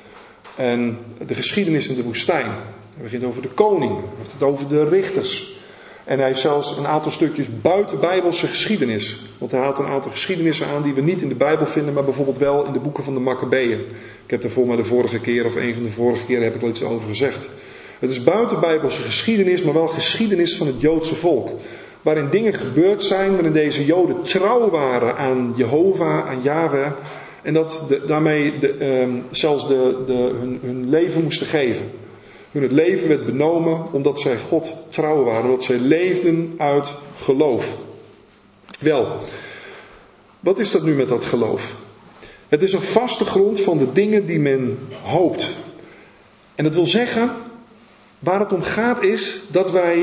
En de geschiedenis in de woestijn. Hij begint over de koningen, hij heeft het over de richters. En hij heeft zelfs een aantal stukjes buiten Bijbelse geschiedenis. Want hij haalt een aantal geschiedenissen aan die we niet in de Bijbel vinden, maar bijvoorbeeld wel in de boeken van de Makkabeeën. Ik heb daar voor mij de vorige keer, of een van de vorige keren heb ik al iets over gezegd. Het is buiten Bijbelse geschiedenis, maar wel geschiedenis van het Joodse volk. Waarin dingen gebeurd zijn, waarin deze Joden trouw waren aan Jehovah, aan Yahweh. En dat de, daarmee de, um, zelfs de, de, hun, hun leven moesten geven. Hun het leven werd benomen omdat zij God trouw waren. Omdat zij leefden uit geloof. Wel, wat is dat nu met dat geloof? Het is een vaste grond van de dingen die men hoopt. En dat wil zeggen, waar het om gaat is dat wij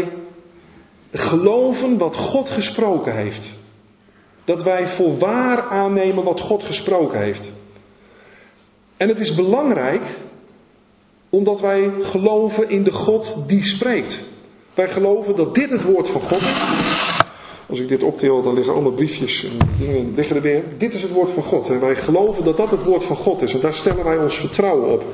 geloven wat God gesproken heeft. Dat wij voor waar aannemen wat God gesproken heeft. En het is belangrijk omdat wij geloven in de God die spreekt. Wij geloven dat dit het woord van God is. Als ik dit optil, dan liggen allemaal briefjes en dingen liggen er weer. Dit is het woord van God. En wij geloven dat dat het woord van God is. En daar stellen wij ons vertrouwen op.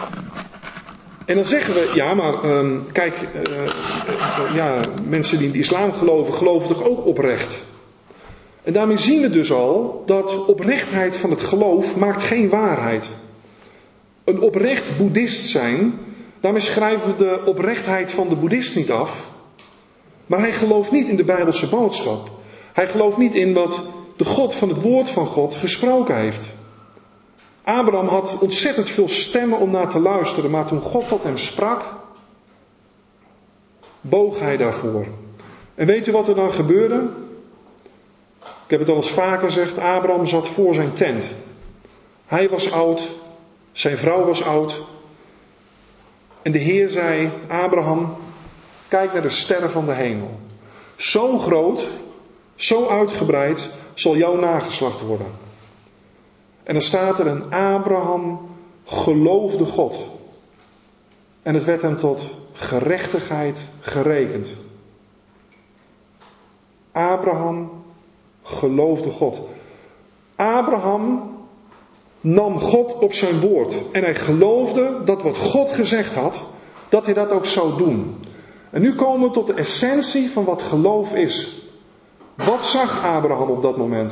En dan zeggen we, ja maar um, kijk, uh, uh, ja, mensen die in de islam geloven, geloven toch ook oprecht. En daarmee zien we dus al dat oprechtheid van het geloof maakt geen waarheid. Een oprecht boeddhist zijn, daarmee schrijven we de oprechtheid van de boeddhist niet af. Maar hij gelooft niet in de Bijbelse boodschap. Hij gelooft niet in wat de God van het woord van God gesproken heeft. Abraham had ontzettend veel stemmen om naar te luisteren. Maar toen God tot hem sprak, boog hij daarvoor. En weet u wat er dan gebeurde? Ik heb het al eens vaker gezegd. Abraham zat voor zijn tent. Hij was oud. Zijn vrouw was oud. En de Heer zei, Abraham, kijk naar de sterren van de hemel. Zo groot, zo uitgebreid zal jouw nageslacht worden. En dan staat er, en Abraham geloofde God. En het werd hem tot gerechtigheid gerekend. Abraham geloofde God. Abraham nam God op zijn woord. En hij geloofde dat wat God gezegd had, dat hij dat ook zou doen. En nu komen we tot de essentie van wat geloof is. Wat zag Abraham op dat moment?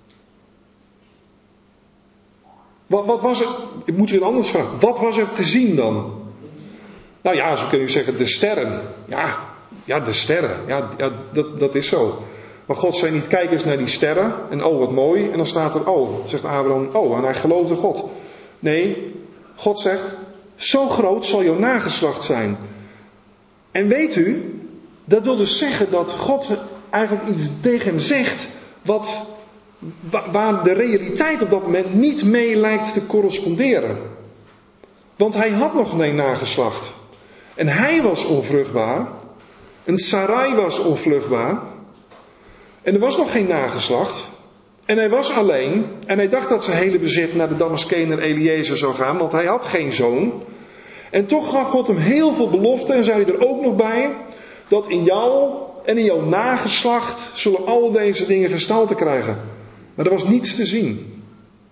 Wat, wat was er, ik moet u anders vragen, wat was er te zien dan? Nou ja, zo kun je zeggen, de sterren. Ja, ja de sterren. Ja, ja dat, dat is zo. Maar God zei niet, kijk eens naar die sterren. En oh, wat mooi. En dan staat er, oh, zegt Abraham, oh, en hij geloofde God. Nee, God zegt, zo groot zal jouw nageslacht zijn. En weet u, dat wil dus zeggen dat God eigenlijk iets tegen hem zegt, wat, waar de realiteit op dat moment niet mee lijkt te corresponderen. Want hij had nog geen nageslacht. En hij was onvruchtbaar. En Sarai was onvruchtbaar. En er was nog geen nageslacht. En hij was alleen. En hij dacht dat zijn hele bezit naar de Damaskener Eliezer zou gaan. Want hij had geen zoon. En toch gaf God hem heel veel beloften. En zei hij er ook nog bij. Dat in jou en in jouw nageslacht zullen al deze dingen gestalte krijgen. Maar er was niets te zien.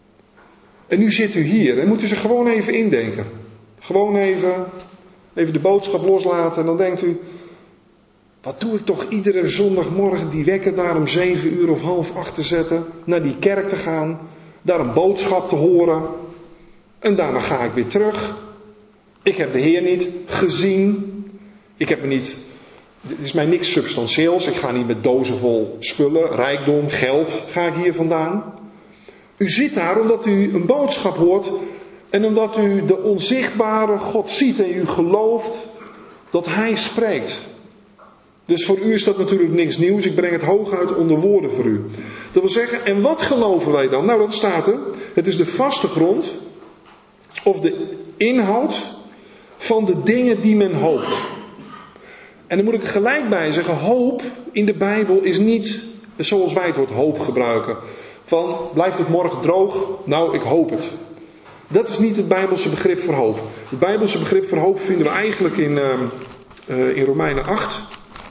En nu zit u hier. En moet u zich gewoon even indenken. Gewoon even, even de boodschap loslaten. En dan denkt u. Wat doe ik toch iedere zondagmorgen die wekker daar om zeven uur of half acht te zetten. Naar die kerk te gaan. Daar een boodschap te horen. En daarna ga ik weer terug. Ik heb de Heer niet gezien. Ik heb me niet. Het is mij niks substantieels. Ik ga niet met dozen vol spullen, rijkdom, geld. Ga ik hier vandaan. U zit daar omdat u een boodschap hoort. En omdat u de onzichtbare God ziet. En u gelooft dat Hij spreekt. Dus voor u is dat natuurlijk niks nieuws. Ik breng het hooguit onder woorden voor u. Dat wil zeggen, en wat geloven wij dan? Nou, dat staat er. Het is de vaste grond. Of de inhoud van de dingen die men hoopt. En dan moet ik er gelijk bij zeggen. Hoop in de Bijbel is niet zoals wij het woord hoop gebruiken. Van, blijft het morgen droog? Nou, ik hoop het. Dat is niet het Bijbelse begrip voor hoop. Het Bijbelse begrip voor hoop vinden we eigenlijk in, uh, uh, in Romeinen acht.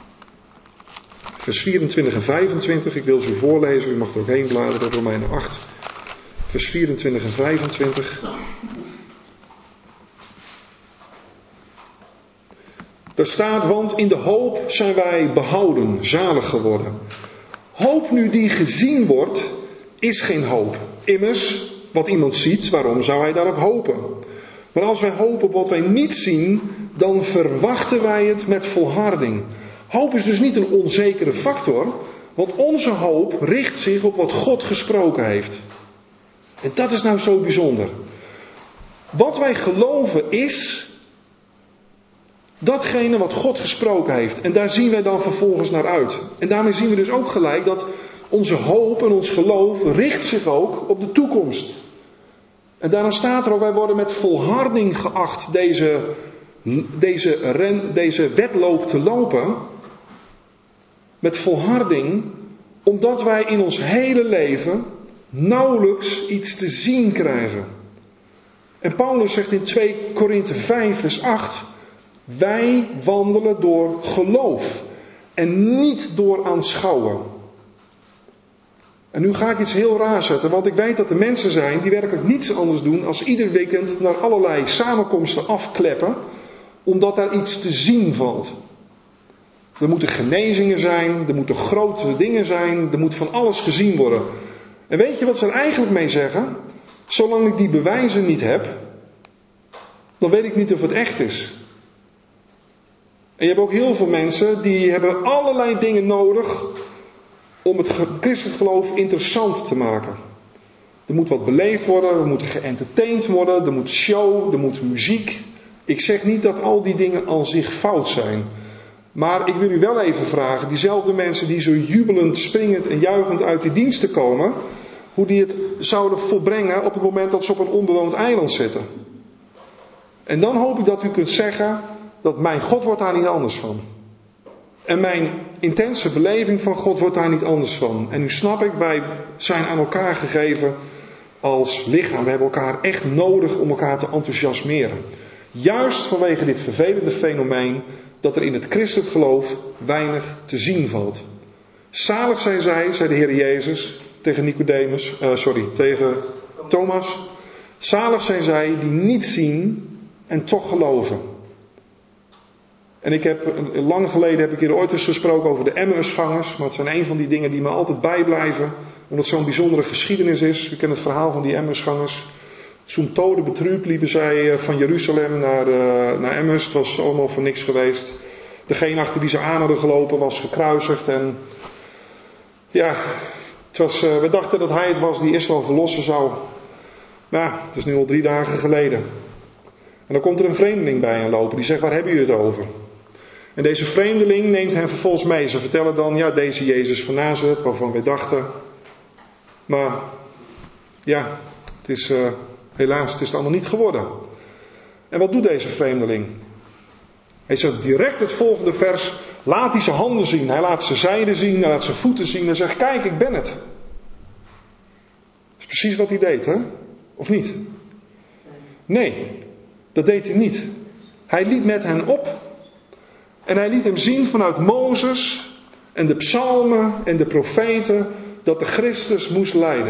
Vers vierentwintig en vijfentwintig. Ik wil ze u voorlezen. U mag er ook heen bladeren. Romeinen acht. Vers vierentwintig en vijfentwintig. Daar staat, want in de hoop zijn wij behouden, zalig geworden. Hoop nu die gezien wordt, is geen hoop. Immers, wat iemand ziet, waarom zou hij daarop hopen? Maar als wij hopen op wat wij niet zien, dan verwachten wij het met volharding. Hoop is dus niet een onzekere factor, want onze hoop richt zich op wat God gesproken heeft. En dat is nou zo bijzonder. Wat wij geloven is datgene wat God gesproken heeft. En daar zien wij dan vervolgens naar uit. En daarmee zien we dus ook gelijk dat onze hoop en ons geloof richt zich ook op de toekomst. En daarom staat er ook, wij worden met volharding geacht deze, deze, ren, deze wedloop te lopen. Met volharding, omdat wij in ons hele leven nauwelijks iets te zien krijgen. En Paulus zegt in twee Korinthe vijf vers acht, wij wandelen door geloof en niet door aanschouwen. En nu ga ik iets heel raars zetten, want ik weet dat er mensen zijn die werkelijk niets anders doen als ieder weekend naar allerlei samenkomsten afkleppen, omdat daar iets te zien valt. Er moeten genezingen zijn, er moeten grote dingen zijn, er moet van alles gezien worden. En weet je wat ze er eigenlijk mee zeggen? Zolang ik die bewijzen niet heb, dan weet ik niet of het echt is. En je hebt ook heel veel mensen die hebben allerlei dingen nodig om het christelijk geloof interessant te maken. Er moet wat beleefd worden, er moet geëntertained worden, er moet show, er moet muziek. Ik zeg niet dat al die dingen aan zich fout zijn. Maar ik wil u wel even vragen, diezelfde mensen die zo jubelend, springend en juichend uit die diensten komen, hoe die het zouden volbrengen op het moment dat ze op een onbewoond eiland zitten. En dan hoop ik dat u kunt zeggen, dat mijn God wordt daar niet anders van. En mijn intense beleving van God wordt daar niet anders van. En nu snap ik, wij zijn aan elkaar gegeven als lichaam. We hebben elkaar echt nodig om elkaar te enthousiasmeren. Juist vanwege dit vervelende fenomeen dat er in het christelijk geloof weinig te zien valt. Zalig zijn zij, zei de Heer Jezus tegen Nicodemus, uh, sorry, tegen Thomas. Zalig zijn zij die niet zien en toch geloven. En ik heb, lang geleden heb ik hier ooit eens gesproken over de Emmausgangers. Maar het zijn een van die dingen die me altijd bijblijven. Omdat het zo'n bijzondere geschiedenis is. We kennen het verhaal van die Emmausgangers. Zum Tode betrübt liepen zij van Jeruzalem naar, uh, naar Emmaus. Het was allemaal voor niks geweest. Degene achter wie ze aan hadden gelopen was gekruisigd. En ja, het was, uh, we dachten dat hij het was die Israël verlossen zou. Maar ja, het is nu al drie dagen geleden. En dan komt er een vreemdeling bij hen lopen. Die zegt, waar hebben jullie het over? En deze vreemdeling neemt hen vervolgens mee. Ze vertellen dan, ja, deze Jezus van Nazareth, waarvan wij dachten. Maar ja, het is uh, helaas, het is het allemaal niet geworden. En wat doet deze vreemdeling? Hij zegt direct het volgende vers. Laat hij zijn handen zien. Hij laat zijn zijden zien. Hij laat zijn voeten zien. En zegt, kijk, ik ben het. Dat is precies wat hij deed, hè? Of niet? Nee, dat deed hij niet. Hij liet met hen op. En hij liet hem zien vanuit Mozes en de psalmen en de profeten dat de Christus moest lijden.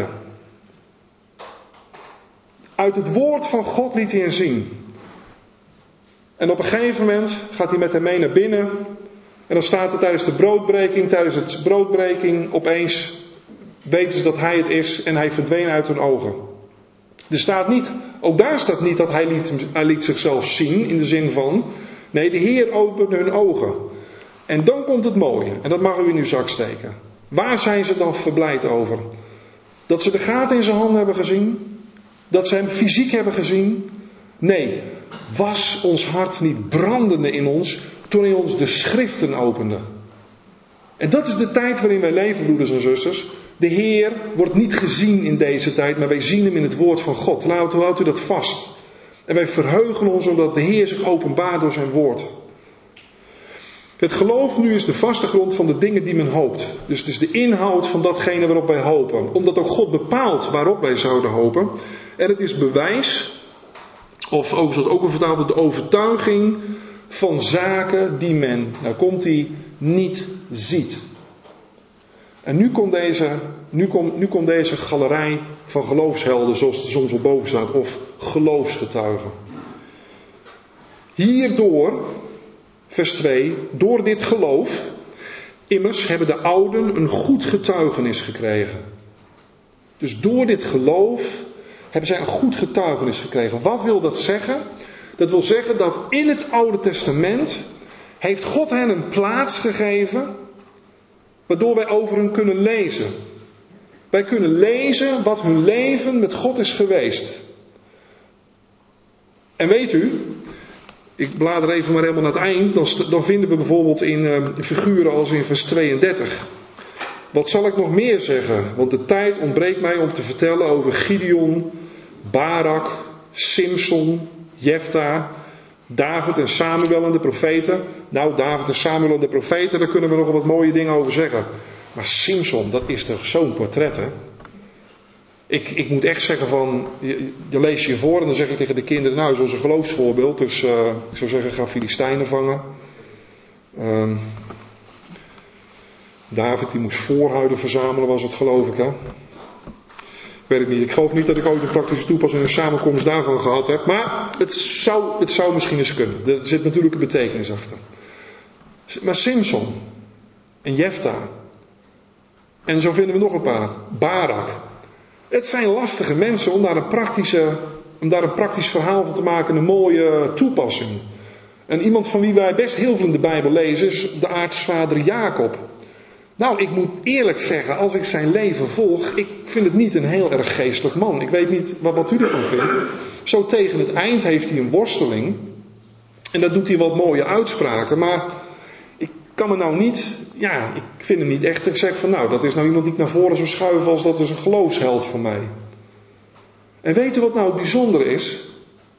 Uit het woord van God liet hij hen zien. En op een gegeven moment gaat hij met hem mee naar binnen. En dan staat er tijdens de broodbreking, tijdens het broodbreking opeens weten ze dat hij het is en hij verdween uit hun ogen. Er staat niet, ook daar staat niet dat hij liet, hij liet zichzelf zien in de zin van, nee, de Heer opende hun ogen. En dan komt het mooie, en dat mag u in uw zak steken. Waar zijn ze dan verblijd over? Dat ze de gaten in zijn handen hebben gezien? Dat ze hem fysiek hebben gezien? Nee, was ons hart niet brandende in ons toen hij ons de schriften opende? En dat is de tijd waarin wij leven, broeders en zusters. De Heer wordt niet gezien in deze tijd, maar wij zien hem in het woord van God. Laat, houdt u dat vast. En wij verheugen ons omdat de Heer zich openbaart door zijn woord. Het geloof nu is de vaste grond van de dingen die men hoopt. Dus het is de inhoud van datgene waarop wij hopen. Omdat ook God bepaalt waarop wij zouden hopen. En het is bewijs, of ook zoals ook al vertaald wordt, de overtuiging van zaken die men, nou komt die, niet ziet. En nu komt deze, nu komt, nu komt deze galerij van geloofshelden, zoals er soms op boven staat, of geloofsgetuigen. Hierdoor, vers twee, door dit geloof, immers hebben de ouden een goed getuigenis gekregen. Dus door dit geloof hebben zij een goed getuigenis gekregen. Wat wil dat zeggen? Dat wil zeggen dat in het Oude Testament heeft God hen een plaats gegeven waardoor wij over hen kunnen lezen. Wij kunnen lezen wat hun leven met God is geweest. En weet u, ik blader even maar helemaal naar het eind, dan, dan vinden we bijvoorbeeld in uh, figuren als in vers tweeëndertig. Wat zal ik nog meer zeggen? Want de tijd ontbreekt mij om te vertellen over Gideon, Barak, Simson, Jefta, David en Samuel en de profeten. Nou, David en Samuel en de profeten, daar kunnen we nog wat mooie dingen over zeggen. Maar Simson, dat is toch zo'n portret, hè? Ik, ik moet echt zeggen van, je, je leest je voor en dan zeg ik tegen de kinderen, nou, zoals een geloofsvoorbeeld. Dus uh, ik zou zeggen, ga Filistijnen vangen. Uh, David, die moest voorhuiden verzamelen, was het, geloof ik, hè? Ik weet het niet. Ik geloof niet dat ik ooit een praktische toepassing en een samenkomst daarvan gehad heb. Maar het zou, het zou misschien eens kunnen. Er zit natuurlijk een betekenis achter. Maar Simson en Jefta. En zo vinden we nog een paar. Barak. Het zijn lastige mensen om daar een, praktische, om daar een praktisch verhaal van te maken. Een mooie toepassing. En iemand van wie wij best heel veel in de Bijbel lezen is de aartsvader Jacob. Nou, ik moet eerlijk zeggen, als ik zijn leven volg, ik vind het niet een heel erg geestelijk man. Ik weet niet wat, wat u ervan vindt. Zo tegen het eind heeft hij een worsteling. En dat doet hij wat mooie uitspraken. Maar ik kan me nou niet, ja, ik vind hem niet echt. Ik zeg van nou, dat is nou iemand die ik naar voren zou schuiven als dat is een geloofsheld voor mij. En weet u wat nou het bijzondere is?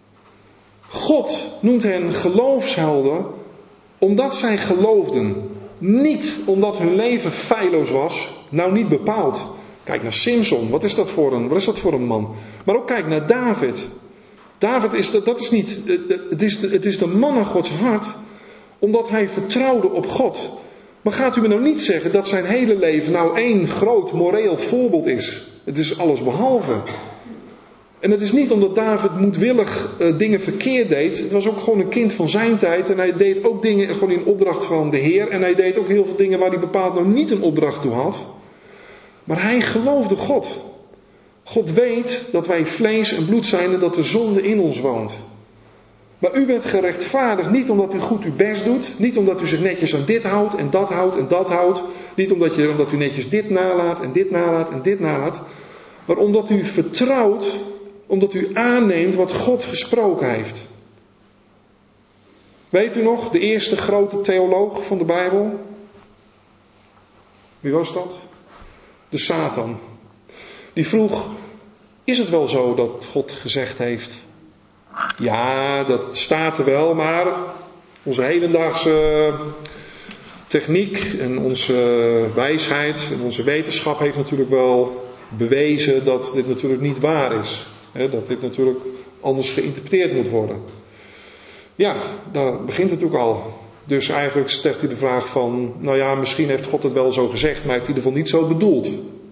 God noemt hen geloofshelden omdat zij geloofden. Niet omdat hun leven feilloos was. Nou, niet bepaald. Kijk naar Simson. Wat is dat voor een, wat is dat voor een man? Maar ook kijk naar David. David is, dat, dat is niet, het is, het is de man naar Gods hart. Omdat hij vertrouwde op God. Maar gaat u me nou niet zeggen dat zijn hele leven nou één groot moreel voorbeeld is. Het is alles behalve. En het is niet omdat David moedwillig uh, dingen verkeerd deed. Het was ook gewoon een kind van zijn tijd. En hij deed ook dingen gewoon in opdracht van de Heer. En hij deed ook heel veel dingen waar hij bepaald nog niet een opdracht toe had. Maar hij geloofde God. God weet dat wij vlees en bloed zijn en dat de zonde in ons woont. Maar u bent gerechtvaardigd niet omdat u goed uw best doet. Niet omdat u zich netjes aan dit houdt en dat houdt en dat houdt. Niet omdat, je, omdat u netjes dit nalaat en dit nalaat en dit nalaat. Maar omdat u vertrouwt, omdat u aanneemt wat God gesproken heeft. Weet u nog, de eerste grote theoloog van de Bijbel? Wie was dat? De Satan. Die vroeg, is het wel zo dat God gezegd heeft? Ja, dat staat er wel, maar onze hedendaagse techniek en onze wijsheid en onze wetenschap heeft natuurlijk wel bewezen dat dit natuurlijk niet waar is. He, dat dit natuurlijk anders geïnterpreteerd moet worden. Ja, daar begint het ook al. Dus eigenlijk stelt hij de vraag van, nou ja, misschien heeft God het wel zo gezegd, maar heeft hij ervan niet zo bedoeld.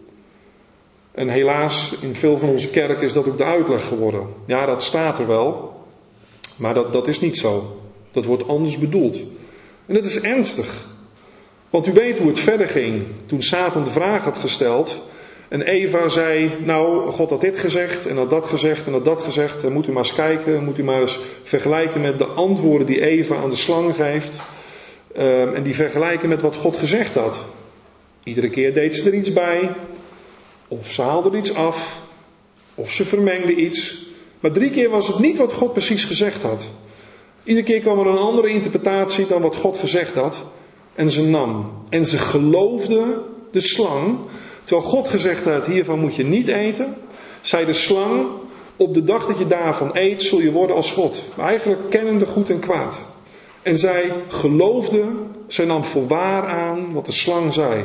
En helaas, in veel van onze kerken is dat ook de uitleg geworden. Ja, dat staat er wel, maar dat, dat is niet zo. Dat wordt anders bedoeld. En dat is ernstig. Want u weet hoe het verder ging toen Satan de vraag had gesteld. En Eva zei, nou, God had dit gezegd en had dat gezegd en had dat gezegd. En moet u maar eens kijken, moet u maar eens vergelijken met de antwoorden die Eva aan de slang geeft. Um, en die vergelijken met wat God gezegd had. Iedere keer deed ze er iets bij. Of ze haalde er iets af. Of ze vermengde iets. Maar drie keer was het niet wat God precies gezegd had. Iedere keer kwam er een andere interpretatie dan wat God gezegd had. En ze nam. En ze geloofde de slang. Terwijl God gezegd had, hiervan moet je niet eten. Zei de slang, op de dag dat je daarvan eet, zul je worden als God. Maar eigenlijk kennende goed en kwaad. En zij geloofde, zij nam voor waar aan wat de slang zei.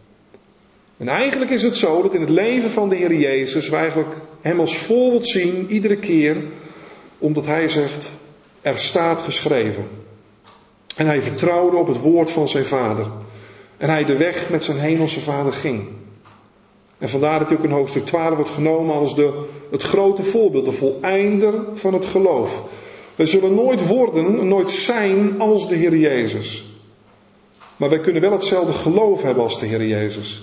En eigenlijk is het zo dat in het leven van de Heer Jezus we eigenlijk hem als voorbeeld zien, iedere keer, omdat hij zegt, er staat geschreven. En hij vertrouwde op het woord van zijn vader. En hij de weg met zijn hemelse vader ging. En vandaar dat hij ook in hoofdstuk twaalf wordt genomen als de, het grote voorbeeld, de voleinder van het geloof. Wij zullen nooit worden, nooit zijn als de Heer Jezus. Maar wij kunnen wel hetzelfde geloof hebben als de Heer Jezus.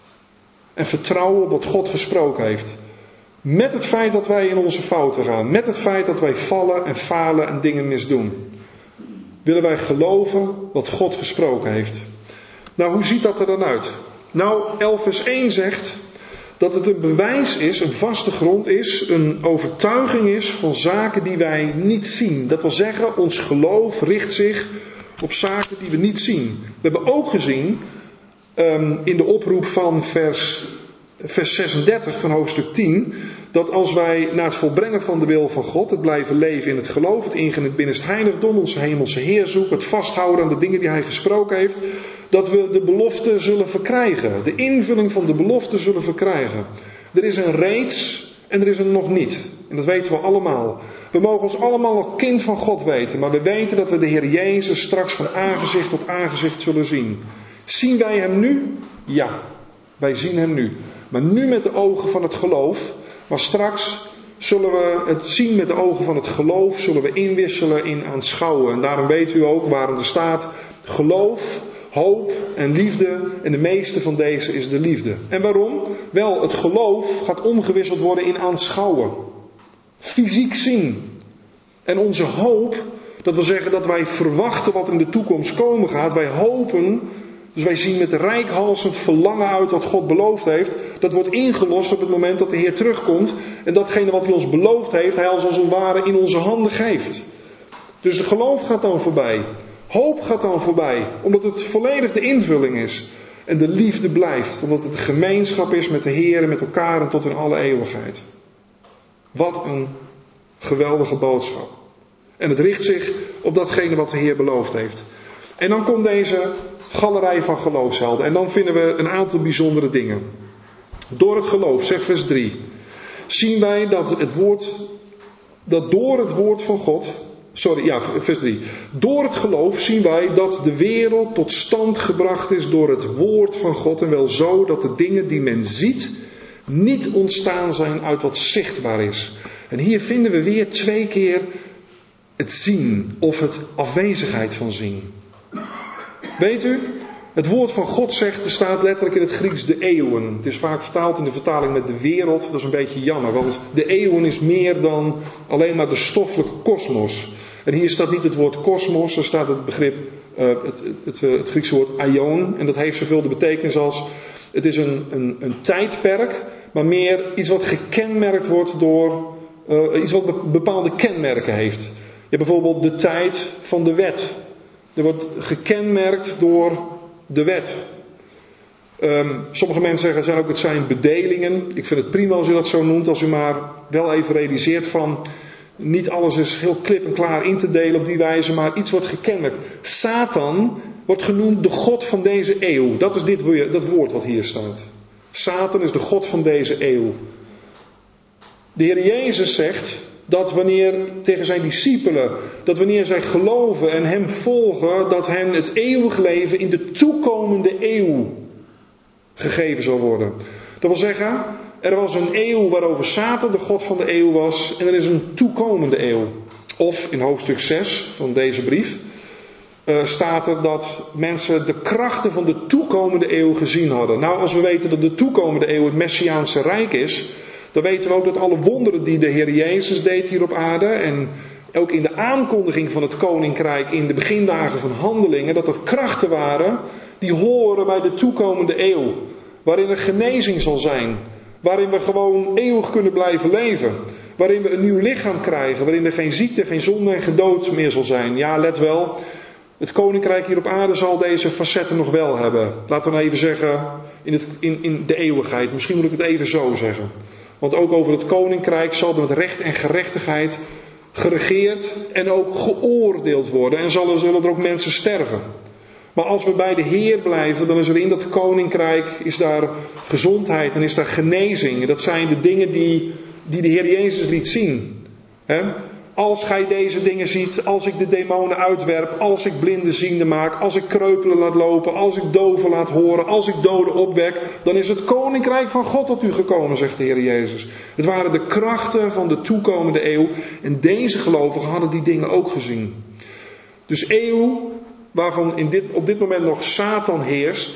En vertrouwen op wat God gesproken heeft. Met het feit dat wij in onze fouten gaan. Met het feit dat wij vallen en falen en dingen misdoen. Willen wij geloven wat God gesproken heeft. Nou, hoe ziet dat er dan uit? Nou, elf vers één zegt dat het een bewijs is, een vaste grond is, een overtuiging is van zaken die wij niet zien. Dat wil zeggen, ons geloof richt zich op zaken die we niet zien. We hebben ook gezien um, in de oproep van vers, vers zesendertig van hoofdstuk tien, dat als wij na het volbrengen van de wil van God, het blijven leven in het geloof, het ingaan in het binnenste heiligdom, onze hemelse Heer zoeken, het vasthouden aan de dingen die Hij gesproken heeft, dat we de belofte zullen verkrijgen. De invulling van de belofte zullen verkrijgen. Er is een reeds en er is een nog niet. En dat weten we allemaal. We mogen ons allemaal als kind van God weten, maar we weten dat we de Heer Jezus straks van aangezicht tot aangezicht zullen zien. Zien wij Hem nu? Ja, wij zien Hem nu. Maar nu met de ogen van het geloof. Maar straks zullen we het zien met de ogen van het geloof, zullen we inwisselen in aanschouwen. En daarom weet u ook waarom er staat geloof, hoop en liefde. En de meeste van deze is de liefde. En waarom? Wel, het geloof gaat omgewisseld worden in aanschouwen. Fysiek zien. En onze hoop, dat wil zeggen dat wij verwachten wat in de toekomst komen gaat. Wij hopen, dus wij zien met reikhalsend verlangen uit wat God beloofd heeft. Dat wordt ingelost op het moment dat de Heer terugkomt. En datgene wat Hij ons beloofd heeft, Hij als het ware in onze handen geeft. Dus het geloof gaat dan voorbij. Hoop gaat dan voorbij. Omdat het volledig de invulling is. En de liefde blijft. Omdat het gemeenschap is met de Heer en met elkaar en tot in alle eeuwigheid. Wat een geweldige boodschap. En het richt zich op datgene wat de Heer beloofd heeft. En dan komt deze galerij van geloofshelden. En dan vinden we een aantal bijzondere dingen. Door het geloof, zegt vers drie, zien wij dat het woord, dat door het woord van God, sorry, ja, vers drie. Door het geloof zien wij dat de wereld tot stand gebracht is door het woord van God. En wel zo dat de dingen die men ziet niet ontstaan zijn uit wat zichtbaar is. En hier vinden we weer twee keer het zien of het afwezigheid van zien. Weet u, het woord van God zegt, er staat letterlijk in het Grieks de eeuwen. Het is vaak vertaald in de vertaling met de wereld. Dat is een beetje jammer, want de eeuwen is meer dan alleen maar de stoffelijke kosmos. En hier staat niet het woord kosmos, er staat het begrip, uh, het, het, het, het Griekse woord aion. En dat heeft zoveel de betekenis als, het is een, een, een tijdperk, maar meer iets wat gekenmerkt wordt door, uh, iets wat bepaalde kenmerken heeft. Je hebt bijvoorbeeld de tijd van de wet. Er wordt gekenmerkt door de wet. Um, sommige mensen zeggen zijn ook het zijn bedelingen. Ik vind het prima als u dat zo noemt, als u maar wel even realiseert van niet alles is heel klip en klaar in te delen op die wijze, maar iets wordt gekenmerkt. Satan wordt genoemd de god van deze eeuw. Dat is dit, dat woord wat hier staat. Satan is de god van deze eeuw. De Heer Jezus zegt dat wanneer tegen zijn discipelen, dat wanneer zij geloven en hem volgen, dat hen het eeuwige leven in de toekomende eeuw gegeven zal worden. Dat wil zeggen, er was een eeuw waarover Satan de god van de eeuw was en er is een toekomende eeuw. Of in hoofdstuk zes van deze brief uh, staat er dat mensen de krachten van de toekomende eeuw gezien hadden. Nou, als we weten dat de toekomende eeuw het Messiaanse Rijk is, dan weten we ook dat alle wonderen die de Heer Jezus deed hier op aarde en ook in de aankondiging van het koninkrijk in de begindagen van Handelingen, dat dat krachten waren die horen bij de toekomende eeuw. Waarin er genezing zal zijn. Waarin we gewoon eeuwig kunnen blijven leven. Waarin we een nieuw lichaam krijgen. Waarin er geen ziekte, geen zonde en geen dood meer zal zijn. Ja, let wel. Het koninkrijk hier op aarde zal deze facetten nog wel hebben. Laten we nou even zeggen, in, het, in, in de eeuwigheid. Misschien moet ik het even zo zeggen. Want ook over het koninkrijk zal er met recht en gerechtigheid geregeerd en ook geoordeeld worden. En zullen, zullen er ook mensen sterven. Maar als we bij de Heer blijven, dan is er in dat koninkrijk is daar gezondheid en is daar genezing. Dat zijn de dingen die, die de Heer Jezus liet zien. He? Als gij deze dingen ziet, als ik de demonen uitwerp, als ik blinden ziende maak, als ik kreupelen laat lopen, als ik doven laat horen, als ik doden opwek, dan is het koninkrijk van God tot u gekomen, zegt de Heer Jezus. Het waren de krachten van de toekomende eeuw en deze gelovigen hadden die dingen ook gezien. Dus eeuw waarvan in dit, op dit moment nog Satan heerst,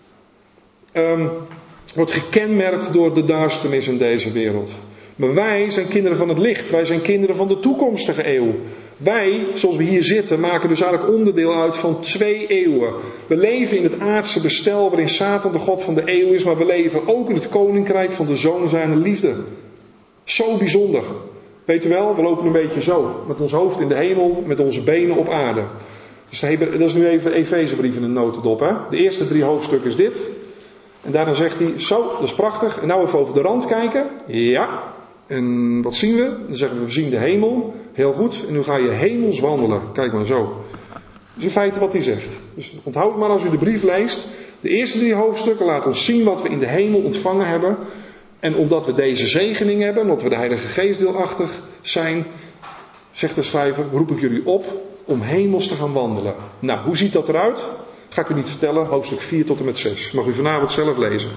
um, wordt gekenmerkt door de duisternis in deze wereld. Maar wij zijn kinderen van het licht. Wij zijn kinderen van de toekomstige eeuw. Wij, zoals we hier zitten, maken dus eigenlijk onderdeel uit van twee eeuwen. We leven in het aardse bestel waarin Satan de god van de eeuw is. Maar we leven ook in het koninkrijk van de Zoon zijner liefde. Zo bijzonder. Weet u wel, we lopen een beetje zo. Met ons hoofd in de hemel, met onze benen op aarde. Dus dat is nu even Efezebrief in een notendop. Hè? De eerste drie hoofdstukken is dit. En daarna zegt hij, zo, dat is prachtig. En nou even over de rand kijken. Ja. En wat zien we? Dan zeggen we, we zien de hemel. Heel goed. En nu ga je hemels wandelen. Kijk maar zo. Dat is in feite wat hij zegt. Dus onthoud maar als u de brief leest. De eerste drie hoofdstukken laten ons zien wat we in de hemel ontvangen hebben. En omdat we deze zegening hebben, omdat we de Heilige Geest deelachtig zijn, zegt de schrijver, roep ik jullie op om hemels te gaan wandelen. Nou, hoe ziet dat eruit? Ga ik u niet vertellen. Hoofdstuk vier tot en met zes. Mag u vanavond zelf lezen.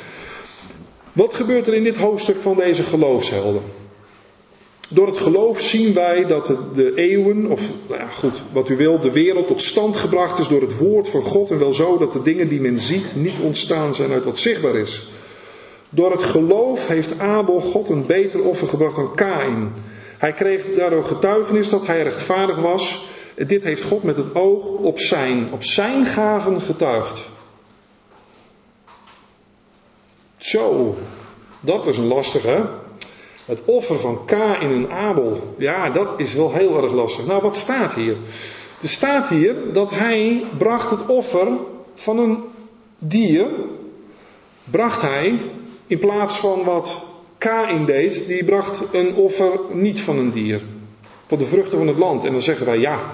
Wat gebeurt er in dit hoofdstuk van deze geloofshelden? Door het geloof zien wij dat de eeuwen, of nou ja, goed, wat u wil, de wereld tot stand gebracht is door het woord van God. En wel zo dat de dingen die men ziet niet ontstaan zijn uit wat zichtbaar is. Door het geloof heeft Abel God een beter offer gebracht dan Kaïn. Hij kreeg daardoor getuigenis dat hij rechtvaardig was. Dit heeft God met het oog op zijn, op zijn gaven getuigd. Zo, dat is een lastige, hè? Het offer van Kaïn en Abel. Ja, dat is wel heel erg lastig. Nou, wat staat hier? Er staat hier dat hij bracht het offer van een dier. Bracht hij in plaats van wat Kaïn deed. Die bracht een offer niet van een dier. Van de vruchten van het land. En dan zeggen wij, ja,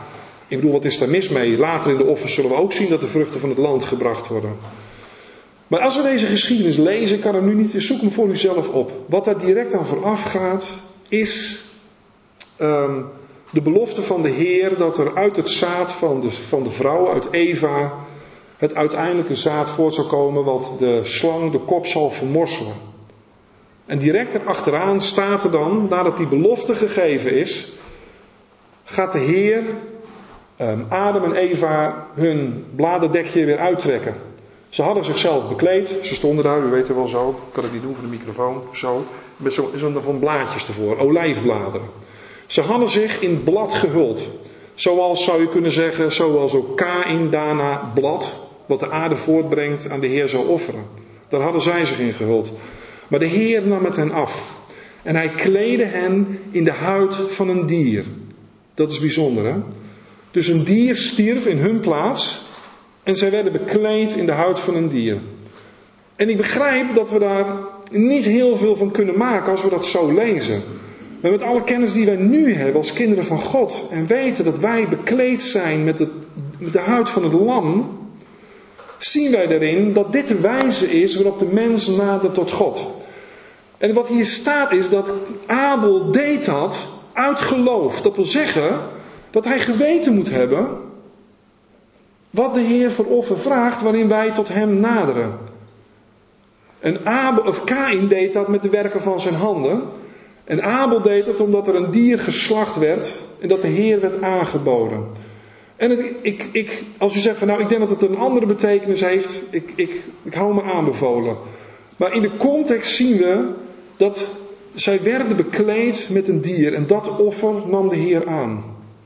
Ik bedoel, wat is daar mis mee? Later in de offers zullen we ook zien dat de vruchten van het land gebracht worden. Maar als we deze geschiedenis lezen, ik kan hem nu niet, zoek hem voor uzelf op. Wat daar direct aan vooraf gaat, is um, de belofte van de Heer dat er uit het zaad van de, van de vrouw, uit Eva, het uiteindelijke zaad voort zal komen wat de slang de kop zal vermorselen. En direct erachteraan staat er dan, nadat die belofte gegeven is, gaat de Heer um, Adam en Eva hun bladerdekje weer uittrekken. Ze hadden zichzelf bekleed, ze stonden daar, u weet het wel zo, kan ik niet doen voor de microfoon, zo, met zo'n zo van blaadjes ervoor, olijfbladeren. Ze hadden zich in blad gehuld, zoals zou je kunnen zeggen, zoals ook Kaïn daarna blad, wat de aarde voortbrengt, aan de Heer zou offeren. Daar hadden zij zich in gehuld. Maar de Heer nam het hen af en hij kleedde hen in de huid van een dier. Dat is bijzonder, hè? Dus een dier stierf in hun plaats en zij werden bekleed in de huid van een dier. En ik begrijp dat we daar niet heel veel van kunnen maken als we dat zo lezen. Maar met alle kennis die wij nu hebben als kinderen van God en weten dat wij bekleed zijn met, het, met de huid van het lam, zien wij daarin dat dit de wijze is waarop de mens nadert tot God. En wat hier staat is dat Abel deed dat uit geloof. Dat wil zeggen dat hij geweten moet hebben wat de Heer voor offer vraagt waarin wij tot hem naderen. En Abel, of Kaïn deed dat met de werken van zijn handen. En Abel deed dat omdat er een dier geslacht werd en dat de Heer werd aangeboden. En het, ik, ik, als u zegt van nou ik denk dat het een andere betekenis heeft, ik, ik, ik hou me aanbevolen. Maar in de context zien we dat zij werden bekleed met een dier en dat offer nam de Heer aan.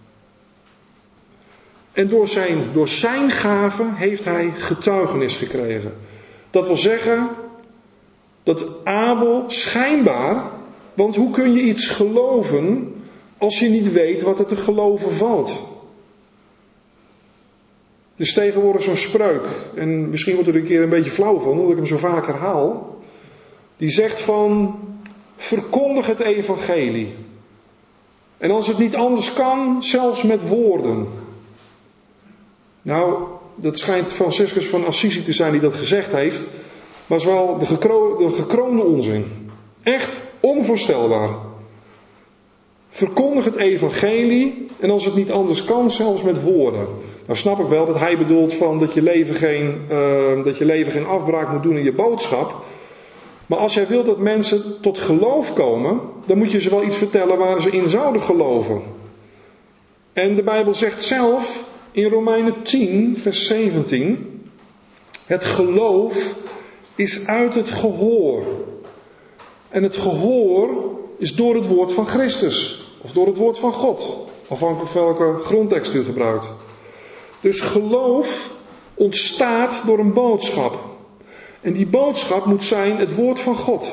En door zijn, door zijn gave heeft hij getuigenis gekregen. Dat wil zeggen dat Abel schijnbaar, want hoe kun je iets geloven als je niet weet wat er te geloven valt? Het is tegenwoordig zo'n spreuk, en misschien wordt er een keer een beetje flauw van, omdat ik hem zo vaak herhaal. Die zegt van, verkondig het evangelie. En als het niet anders kan, zelfs met woorden. Nou, dat schijnt Franciscus van Assisi te zijn die dat gezegd heeft. Maar het is wel de, gekro- de gekroonde onzin. Echt onvoorstelbaar. Verkondig het evangelie en als het niet anders kan, zelfs met woorden. Nou snap ik wel dat hij bedoelt van dat je leven geen, uh, dat je leven geen afbraak moet doen in je boodschap. Maar als jij wilt dat mensen tot geloof komen, dan moet je ze wel iets vertellen waar ze in zouden geloven. En de Bijbel zegt zelf in Romeinen tien, vers zeventien. Het geloof is uit het gehoor. En het gehoor is door het woord van Christus. Of door het woord van God. Afhankelijk van welke grondtekst u gebruikt. Dus geloof ontstaat door een boodschap. En die boodschap moet zijn het woord van God.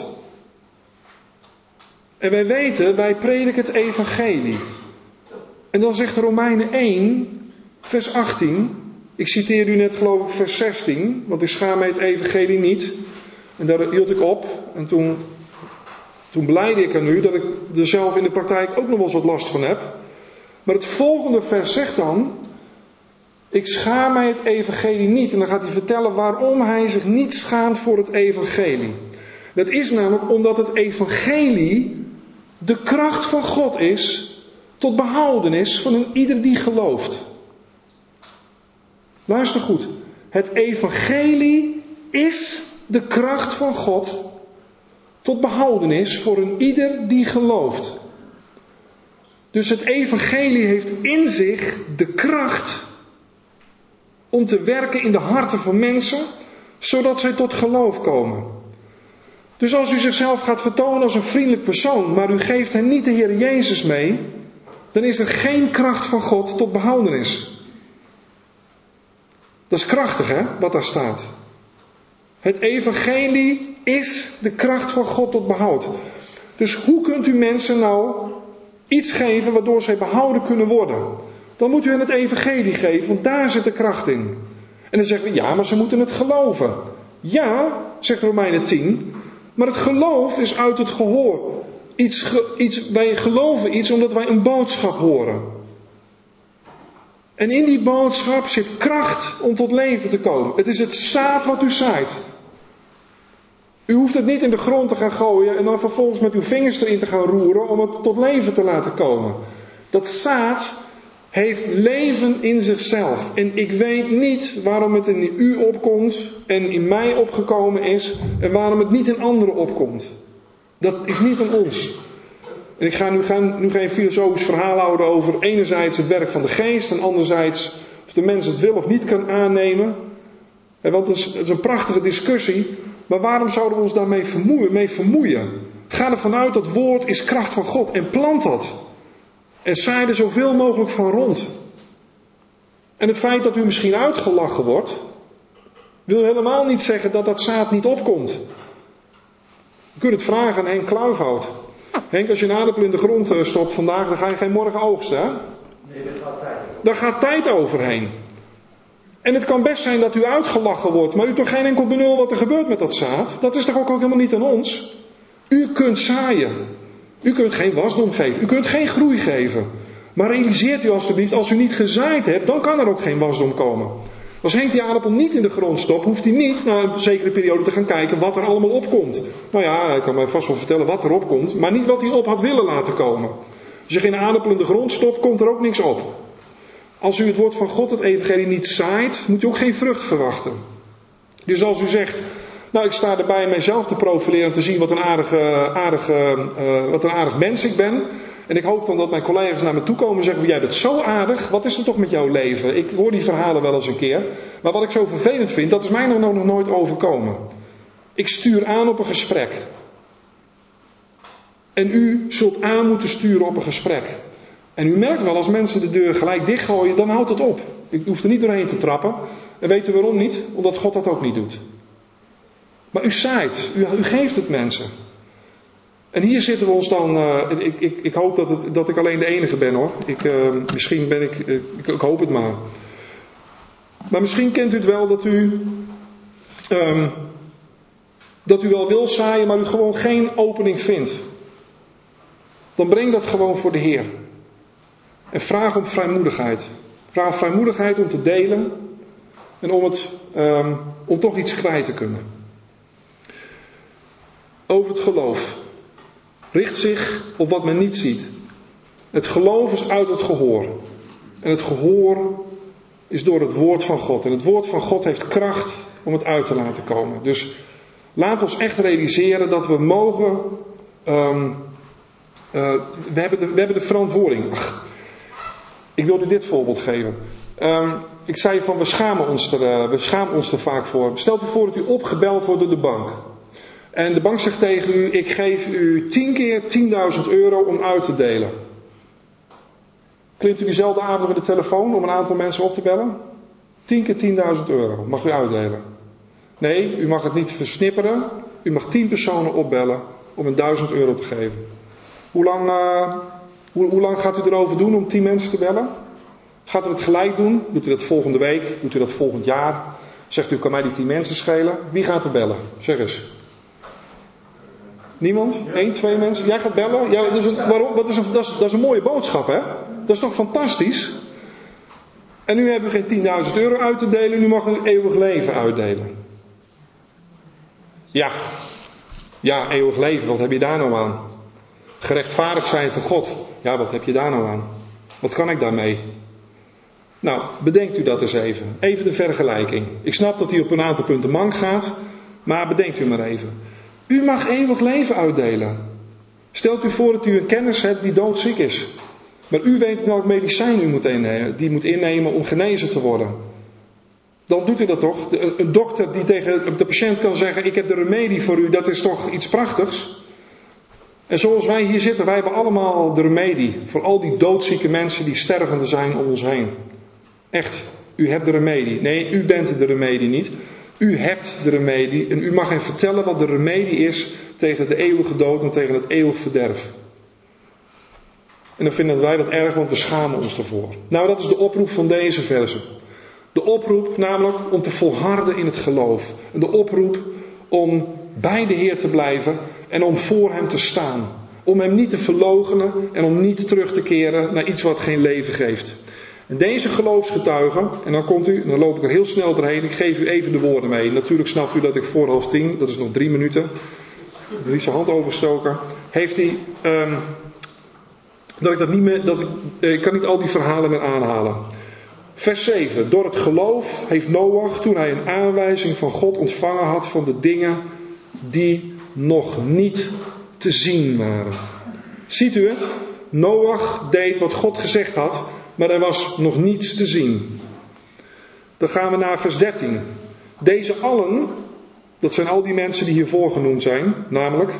En wij weten, wij prediken het evangelie. En dan zegt Romeinen één, vers achttien. Ik citeer u net geloof ik vers zestien. Want ik schaam mij het evangelie niet. En daar hield ik op. En toen, toen blijde ik aan u dat ik er zelf in de praktijk ook nog wel eens wat last van heb. Maar het volgende vers zegt dan, ik schaam mij het evangelie niet. En dan gaat hij vertellen waarom hij zich niet schaamt voor het evangelie. Dat is namelijk omdat het evangelie de kracht van God is tot behoudenis van een ieder die gelooft. Luister goed. Het evangelie is de kracht van God tot behoudenis voor een ieder die gelooft. Dus het evangelie heeft in zich de kracht om te werken in de harten van mensen, zodat zij tot geloof komen. Dus als u zichzelf gaat vertonen als een vriendelijk persoon, maar u geeft hen niet de Heer Jezus mee, dan is er geen kracht van God tot behoudenis. Dat is krachtig, hè, wat daar staat. Het evangelie is de kracht van God tot behoud. Dus hoe kunt u mensen nou iets geven waardoor zij behouden kunnen worden? Dan moet u hen het evangelie geven, want daar zit de kracht in. En dan zeggen we, ja, maar ze moeten het geloven. Ja, zegt Romeinen tien, maar het geloof is uit het gehoor. Iets, ge, iets, wij geloven iets omdat wij een boodschap horen. En in die boodschap zit kracht om tot leven te komen. Het is het zaad wat u zaait. U hoeft het niet in de grond te gaan gooien en dan vervolgens met uw vingers erin te gaan roeren om het tot leven te laten komen. Dat zaad heeft leven in zichzelf. En ik weet niet waarom het in u opkomt en in mij opgekomen is en waarom het niet in anderen opkomt. Dat is niet aan ons. En ik ga nu, ga nu geen filosofisch verhaal houden over enerzijds het werk van de geest en anderzijds of de mens het wil of niet kan aannemen. Want het is, het is een prachtige discussie. Maar waarom zouden we ons daarmee vermoeien, mee vermoeien? Ga ervan uit dat woord is kracht van God en plant dat. En zaai er zoveel mogelijk van rond. En het feit dat u misschien uitgelachen wordt, wil helemaal niet zeggen dat dat zaad niet opkomt. Je kunt het vragen aan Henk Kluivhout. Henk, als je een aardappel in de grond stopt vandaag, dan ga je geen morgen oogsten, hè? Nee, dat gaat tijd. Daar gaat tijd overheen. En het kan best zijn dat u uitgelachen wordt, maar u toch geen enkel benul wat er gebeurt met dat zaad. Dat is toch ook, ook helemaal niet aan ons. U kunt zaaien. U kunt geen wasdom geven. U kunt geen groei geven. Maar realiseert u alstublieft, als u niet gezaaid hebt, dan kan er ook geen wasdom komen. Als Henk die aardappel niet in de grond stopt, hoeft hij niet na een zekere periode te gaan kijken wat er allemaal opkomt. Nou ja, hij kan mij vast wel vertellen wat er opkomt, maar niet wat hij op had willen laten komen. Als je geen aardappel in de grond stopt, komt er ook niks op. Als u het woord van God, het evangelie, niet zaait, moet u ook geen vrucht verwachten. Dus als u zegt, nou ik sta erbij mijzelf te profileren en te zien wat een, aardige, aardige, uh, wat een aardig mens ik ben. En ik hoop dan dat mijn collega's naar me toe komen en zeggen, jij bent zo aardig, wat is er toch met jouw leven? Ik hoor die verhalen wel eens een keer. Maar wat ik zo vervelend vind, dat is mij nog, nog nooit overkomen. Ik stuur aan op een gesprek. En u zult aan moeten sturen op een gesprek. En u merkt wel, als mensen de deur gelijk dichtgooien, dan houdt het op. Ik hoef er niet doorheen te trappen. En weet u waarom niet? Omdat God dat ook niet doet. Maar u zaait, u, u geeft het mensen. En hier zitten we ons dan, uh, ik, ik, ik hoop dat, het, dat ik alleen de enige ben hoor. Ik, uh, misschien ben ik, uh, ik, ik hoop het maar. Maar misschien kent u het wel dat u, um, dat u wel wil zaaien, maar u gewoon geen opening vindt. Dan breng dat gewoon voor de Heer. En vraag om vrijmoedigheid. Vraag om vrijmoedigheid om te delen. En om, het, um, om toch iets kwijt te kunnen. Over het geloof. Richt zich op wat men niet ziet. Het geloof is uit het gehoor. En het gehoor is door het woord van God. En het woord van God heeft kracht om het uit te laten komen. Dus laten we ons echt realiseren dat we mogen... Um, uh, we, hebben de, we hebben de verantwoording. Ach, ik wil u dit voorbeeld geven. Um, ik zei van we schamen ons er, uh, we schamen ons er vaak voor. Stelt u voor dat u opgebeld wordt door de bank. En de bank zegt tegen u, ik geef u tien keer tienduizend euro om uit te delen. Klimt u diezelfde avond op de telefoon om een aantal mensen op te bellen? tien keer tienduizend euro mag u uitdelen. Nee, u mag het niet versnipperen. U mag tien personen opbellen om een duizend euro te geven. Hoe lang, uh, hoe, hoe lang gaat u erover doen om tien mensen te bellen? Gaat u het gelijk doen? Doet u dat volgende week? Doet u dat volgend jaar? Zegt u, kan mij die tien mensen schelen? Wie gaat er bellen? Zeg eens. Niemand? Eén, twee mensen? Jij gaat bellen? Ja, dat, is een, waarom? Dat, is een, dat, is, dat is een mooie boodschap, hè? Dat is toch fantastisch? En nu hebben we geen tienduizend euro uit te delen, nu mag u eeuwig leven uitdelen. Ja. Ja, eeuwig leven, wat heb je daar nou aan? Gerechtvaardigd zijn voor God. Ja, wat heb je daar nou aan? Wat kan ik daarmee? Nou, bedenkt u dat eens even. Even de vergelijking. Ik snap dat hij op een aantal punten mank gaat, maar bedenkt u maar even. U mag eeuwig leven uitdelen. Stelt u voor dat u een kennis hebt die doodziek is. Maar u weet welk medicijn u moet innemen, die moet innemen om genezen te worden. Dan doet u dat toch? Een dokter die tegen de patiënt kan zeggen, ik heb de remedie voor u, dat is toch iets prachtigs? En zoals wij hier zitten, wij hebben allemaal de remedie. Voor al die doodzieke mensen die stervende zijn om ons heen. Echt, u hebt de remedie. Nee, u bent de remedie niet. U hebt de remedie en u mag hen vertellen wat de remedie is tegen de eeuwige dood en tegen het eeuwig verderf. En dan vinden wij dat erg, want we schamen ons ervoor. Nou, dat is de oproep van deze verse. De oproep namelijk om te volharden in het geloof. En de oproep om bij de Heer te blijven en om voor hem te staan. Om hem niet te verloochenen en om niet terug te keren naar iets wat geen leven geeft. En deze geloofsgetuigen, en dan komt u, en dan loop ik er heel snel doorheen, ik geef u even de woorden mee. Natuurlijk snapt u dat ik voor half tien, dat is nog drie minuten, er is zijn hand overgestoken, heeft hij, um, dat ik dat niet meer, dat ik, ik kan niet al die verhalen meer aanhalen. Vers zeven. Door het geloof heeft Noach, toen hij een aanwijzing van God ontvangen had van de dingen die nog niet te zien waren. Ziet u het? Noach deed wat God gezegd had, maar er was nog niets te zien. Dan gaan we naar vers dertien. Deze allen, dat zijn al die mensen die hiervoor genoemd zijn, namelijk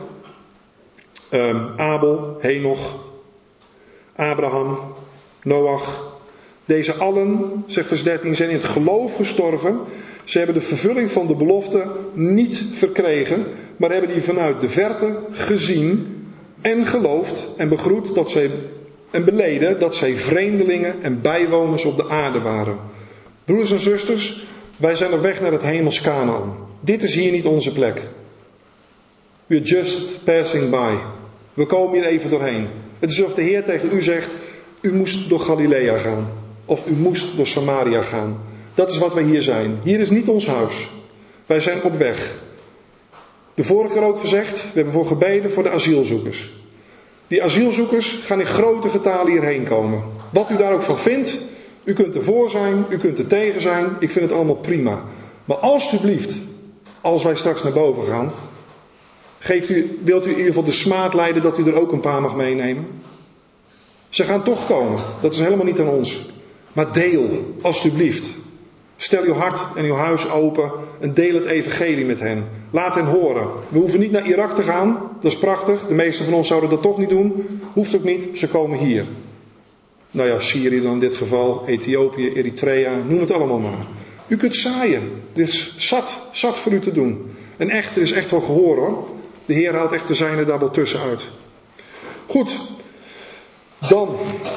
um, Abel, Henoch, Abraham, Noach. Deze allen, zegt vers dertien, zijn in het geloof gestorven. Ze hebben de vervulling van de belofte niet verkregen, maar hebben die vanuit de verte gezien en geloofd en begroet dat zij, en beleden dat zij vreemdelingen en bijwoners op de aarde waren. Broeders en zusters, wij zijn op weg naar het hemels Kanaan. Dit is hier niet onze plek. We're just passing by. We komen hier even doorheen. Het is alsof de Heer tegen u zegt, u moest door Galilea gaan. Of u moest door Samaria gaan. Dat is wat wij hier zijn. Hier is niet ons huis. Wij zijn op weg. De vorige keer ook gezegd, we hebben voor gebeden voor de asielzoekers. Die asielzoekers gaan in grote getalen hierheen komen. Wat u daar ook van vindt, u kunt ervoor zijn, u kunt er tegen zijn. Ik vind het allemaal prima. Maar alstublieft, als wij straks naar boven gaan, geeft u, wilt u in ieder geval de smaad leiden dat u er ook een paar mag meenemen? Ze gaan toch komen. Dat is helemaal niet aan ons. Maar deel, alstublieft. Stel uw hart en uw huis open en deel het evangelie met hen. Laat hen horen. We hoeven niet naar Irak te gaan. Dat is prachtig. De meesten van ons zouden dat toch niet doen. Hoeft ook niet. Ze komen hier. Nou ja, Syrië dan in dit geval. Ethiopië, Eritrea. Noem het allemaal maar. U kunt zaaien. Dit is zat, zat voor u te doen. En echt, er is echt wel gehoor hoor. De Heer haalt echt de zijne daar wel tussenuit. Goed. Dan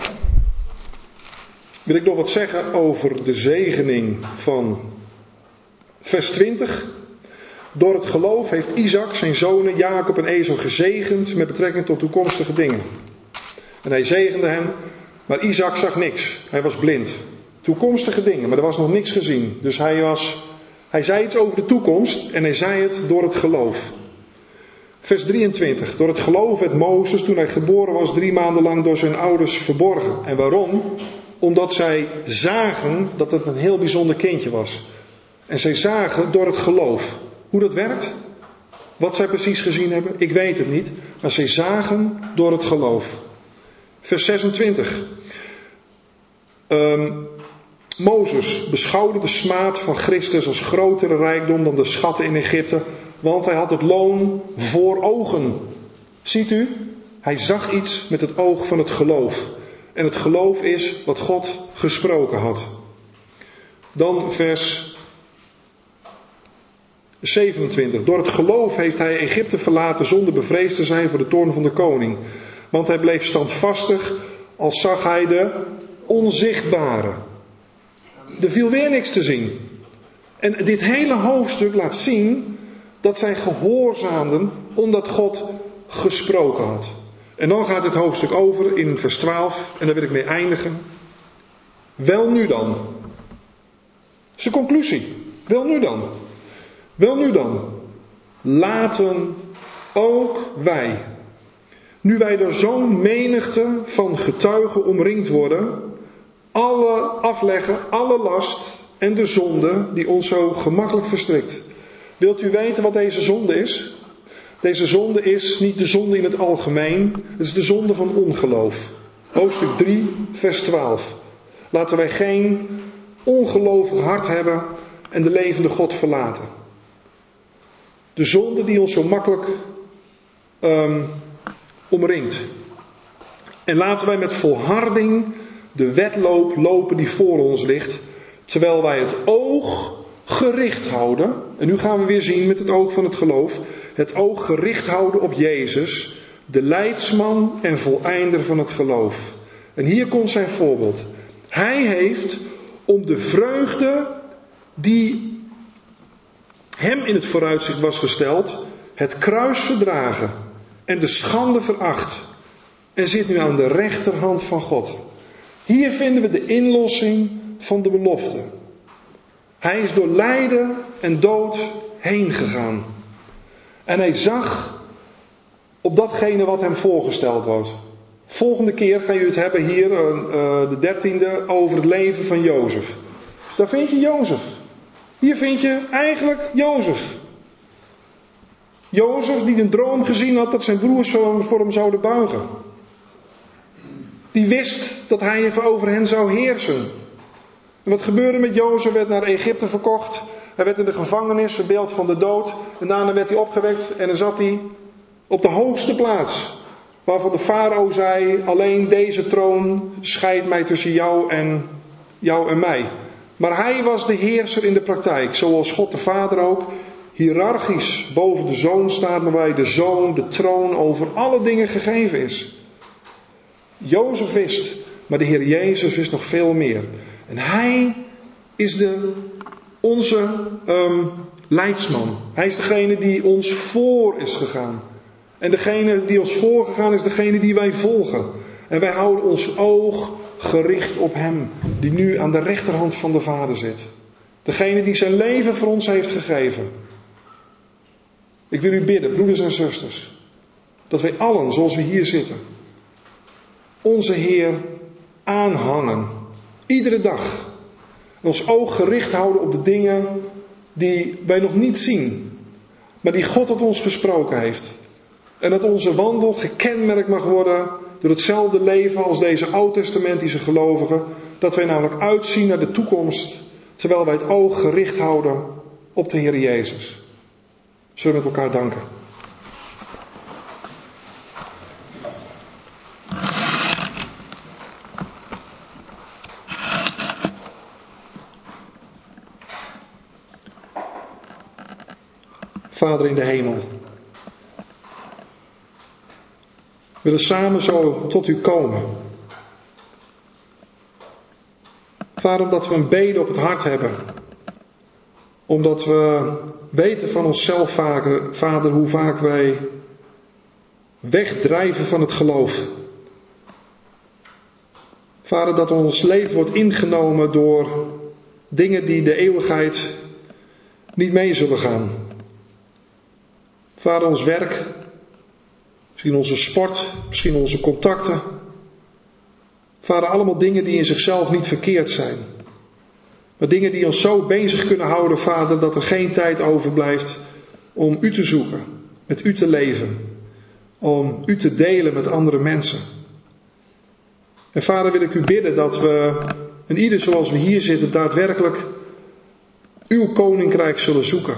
wil ik nog wat zeggen over de zegening van vers twintig. Door het geloof heeft Isaac zijn zonen Jacob en Esau gezegend met betrekking tot toekomstige dingen. En hij zegende hen, maar Isaac zag niks. Hij was blind. Toekomstige dingen, maar er was nog niks gezien. Dus hij, was, hij zei iets over de toekomst en hij zei het door het geloof. Vers drieëntwintig. Door het geloof werd Mozes toen hij geboren was drie maanden lang door zijn ouders verborgen. En waarom? Omdat zij zagen dat het een heel bijzonder kindje was. En zij zagen door het geloof. Hoe dat werkt? Wat zij precies gezien hebben? Ik weet het niet. Maar zij zagen door het geloof. Vers zesentwintig. Um, Mozes beschouwde de smaad van Christus als grotere rijkdom dan de schatten in Egypte. Want hij had het loon voor ogen. Ziet u? Hij zag iets met het oog van het geloof. En het geloof is wat God gesproken had. Dan vers zevenentwintig. Door het geloof heeft hij Egypte verlaten zonder bevreesd te zijn voor de toorn van de koning. Want hij bleef standvastig als zag hij de onzichtbare. Er viel weer niks te zien. En dit hele hoofdstuk laat zien dat zij gehoorzaamden omdat God gesproken had. En dan gaat het hoofdstuk over in vers twaalf en daar wil ik mee eindigen. Wel nu dan. Dat is de conclusie. Wel nu dan. Wel nu dan. Laten ook wij, nu wij door zo'n menigte van getuigen omringd worden, alle afleggen, alle last en de zonde die ons zo gemakkelijk verstrikt. Wilt u weten wat deze zonde is? Deze zonde is niet de zonde in het algemeen. Het is de zonde van ongeloof. Hoofdstuk drie, vers twaalf. Laten wij geen ongelovig hart hebben en de levende God verlaten. De zonde die ons zo makkelijk um, omringt. En laten wij met volharding de wedloop lopen die voor ons ligt. Terwijl wij het oog gericht houden. En nu gaan we weer zien met het oog van het geloof. Het oog gericht houden op Jezus. De leidsman en voleinder van het geloof. En hier komt zijn voorbeeld. Hij heeft om de vreugde die hem in het vooruitzicht was gesteld, het kruis verdragen en de schande veracht. En zit nu aan de rechterhand van God. Hier vinden we de inlossing van de belofte. Hij is door lijden en dood heen gegaan. En hij zag op datgene wat hem voorgesteld wordt. Volgende keer gaan jullie het hebben hier, uh, de dertiende, over het leven van Jozef. Daar vind je Jozef. Hier vind je eigenlijk Jozef. Jozef die een droom gezien had dat zijn broers voor hem zouden buigen. Die wist dat hij even over hen zou heersen. En wat gebeurde met Jozef? Hij werd naar Egypte verkocht. Hij werd in de gevangenis, een beeld van de dood. En daarna werd hij opgewekt en dan zat hij op de hoogste plaats. Waarvan de farao zei, alleen deze troon scheidt mij tussen jou en, jou en mij. Maar hij was de heerser in de praktijk. Zoals God de Vader ook hiërarchisch boven de Zoon staat. Maar waar de Zoon de troon over alle dingen gegeven is. Jozef wist, maar de Heer Jezus wist nog veel meer. En hij is de, onze um, leidsman. Hij is degene die ons voor is gegaan. En degene die ons voorgegaan is degene die wij volgen. En wij houden ons oog gericht op hem. Die nu aan de rechterhand van de Vader zit. Degene die zijn leven voor ons heeft gegeven. Ik wil u bidden, broeders en zusters. Dat wij allen, zoals we hier zitten. Onze Heer aanhangen. Iedere dag. En ons oog gericht houden op de dingen die wij nog niet zien. Maar die God tot ons gesproken heeft. En dat onze wandel gekenmerkt mag worden door hetzelfde leven als deze oud-testamentische gelovigen. Dat wij namelijk uitzien naar de toekomst. Terwijl wij het oog gericht houden op de Heer Jezus. Zullen we met elkaar danken. Vader in de hemel. We willen samen zo tot u komen. Vader, omdat we een bede op het hart hebben. Omdat we weten van onszelf, Vader, hoe vaak wij wegdrijven van het geloof. Vader, dat ons leven wordt ingenomen door dingen die de eeuwigheid niet mee zullen gaan. Vader, ons werk, misschien onze sport, misschien onze contacten. Vader, allemaal dingen die in zichzelf niet verkeerd zijn. Maar dingen die ons zo bezig kunnen houden, Vader, dat er geen tijd overblijft om u te zoeken, met u te leven. Om u te delen met andere mensen. En Vader, wil ik u bidden dat we, en ieder zoals we hier zitten, daadwerkelijk uw koninkrijk zullen zoeken.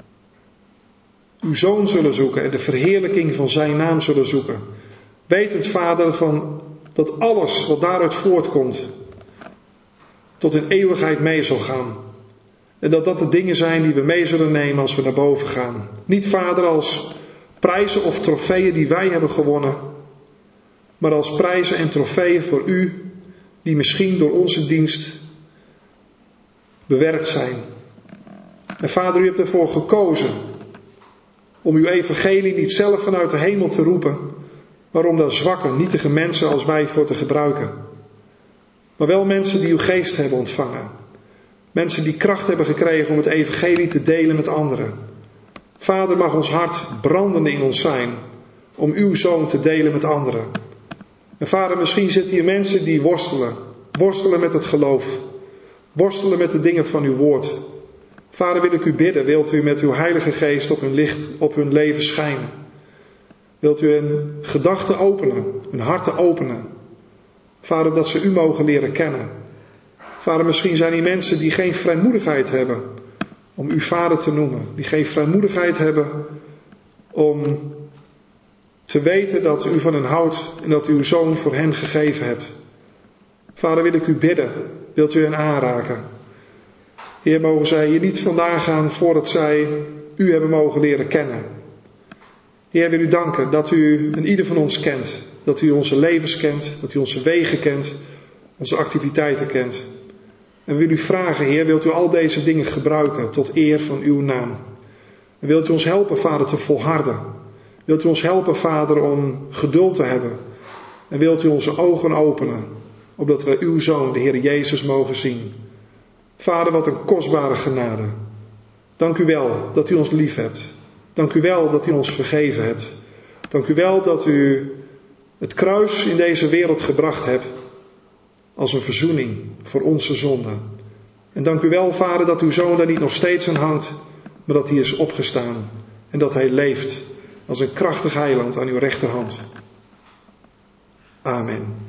Uw Zoon zullen zoeken en de verheerlijking van zijn naam zullen zoeken. Wetend, Vader, van dat alles wat daaruit voortkomt tot in eeuwigheid mee zal gaan. En dat dat de dingen zijn die we mee zullen nemen als we naar boven gaan. Niet, Vader, als prijzen of trofeeën die wij hebben gewonnen, maar als prijzen en trofeeën voor u die misschien door onze dienst bewerkt zijn. En Vader, u hebt ervoor gekozen om uw evangelie niet zelf vanuit de hemel te roepen, maar om daar zwakke, nietige mensen als wij voor te gebruiken. Maar wel mensen die uw geest hebben ontvangen. Mensen die kracht hebben gekregen om het evangelie te delen met anderen. Vader, mag ons hart brandende in ons zijn om uw Zoon te delen met anderen. En Vader, misschien zitten hier mensen die worstelen. Worstelen met het geloof. Worstelen met de dingen van uw woord. Vader, wil ik u bidden, wilt u met uw heilige geest op hun licht, op hun leven schijnen. Wilt u hun gedachten openen, hun harten openen. Vader, dat ze u mogen leren kennen. Vader, misschien zijn die mensen die geen vrijmoedigheid hebben om u Vader te noemen. Die geen vrijmoedigheid hebben om te weten dat u van hen houdt en dat u uw Zoon voor hen gegeven hebt. Vader, wil ik u bidden, wilt u hen aanraken. Heer, mogen zij hier niet vandaan gaan voordat zij u hebben mogen leren kennen. Heer, wil u danken dat u en ieder van ons kent. Dat u onze levens kent, dat u onze wegen kent, onze activiteiten kent. En wil u vragen, Heer, wilt u al deze dingen gebruiken tot eer van uw naam. En wilt u ons helpen, Vader, te volharden. Wilt u ons helpen, Vader, om geduld te hebben. En wilt u onze ogen openen opdat we uw Zoon, de Heer Jezus, mogen zien. Vader, wat een kostbare genade. Dank u wel dat u ons lief hebt. Dank u wel dat u ons vergeven hebt. Dank u wel dat u het kruis in deze wereld gebracht hebt als een verzoening voor onze zonden. En dank u wel, Vader, dat uw Zoon daar niet nog steeds aan hangt, maar dat hij is opgestaan en dat hij leeft als een krachtig heiland aan uw rechterhand. Amen.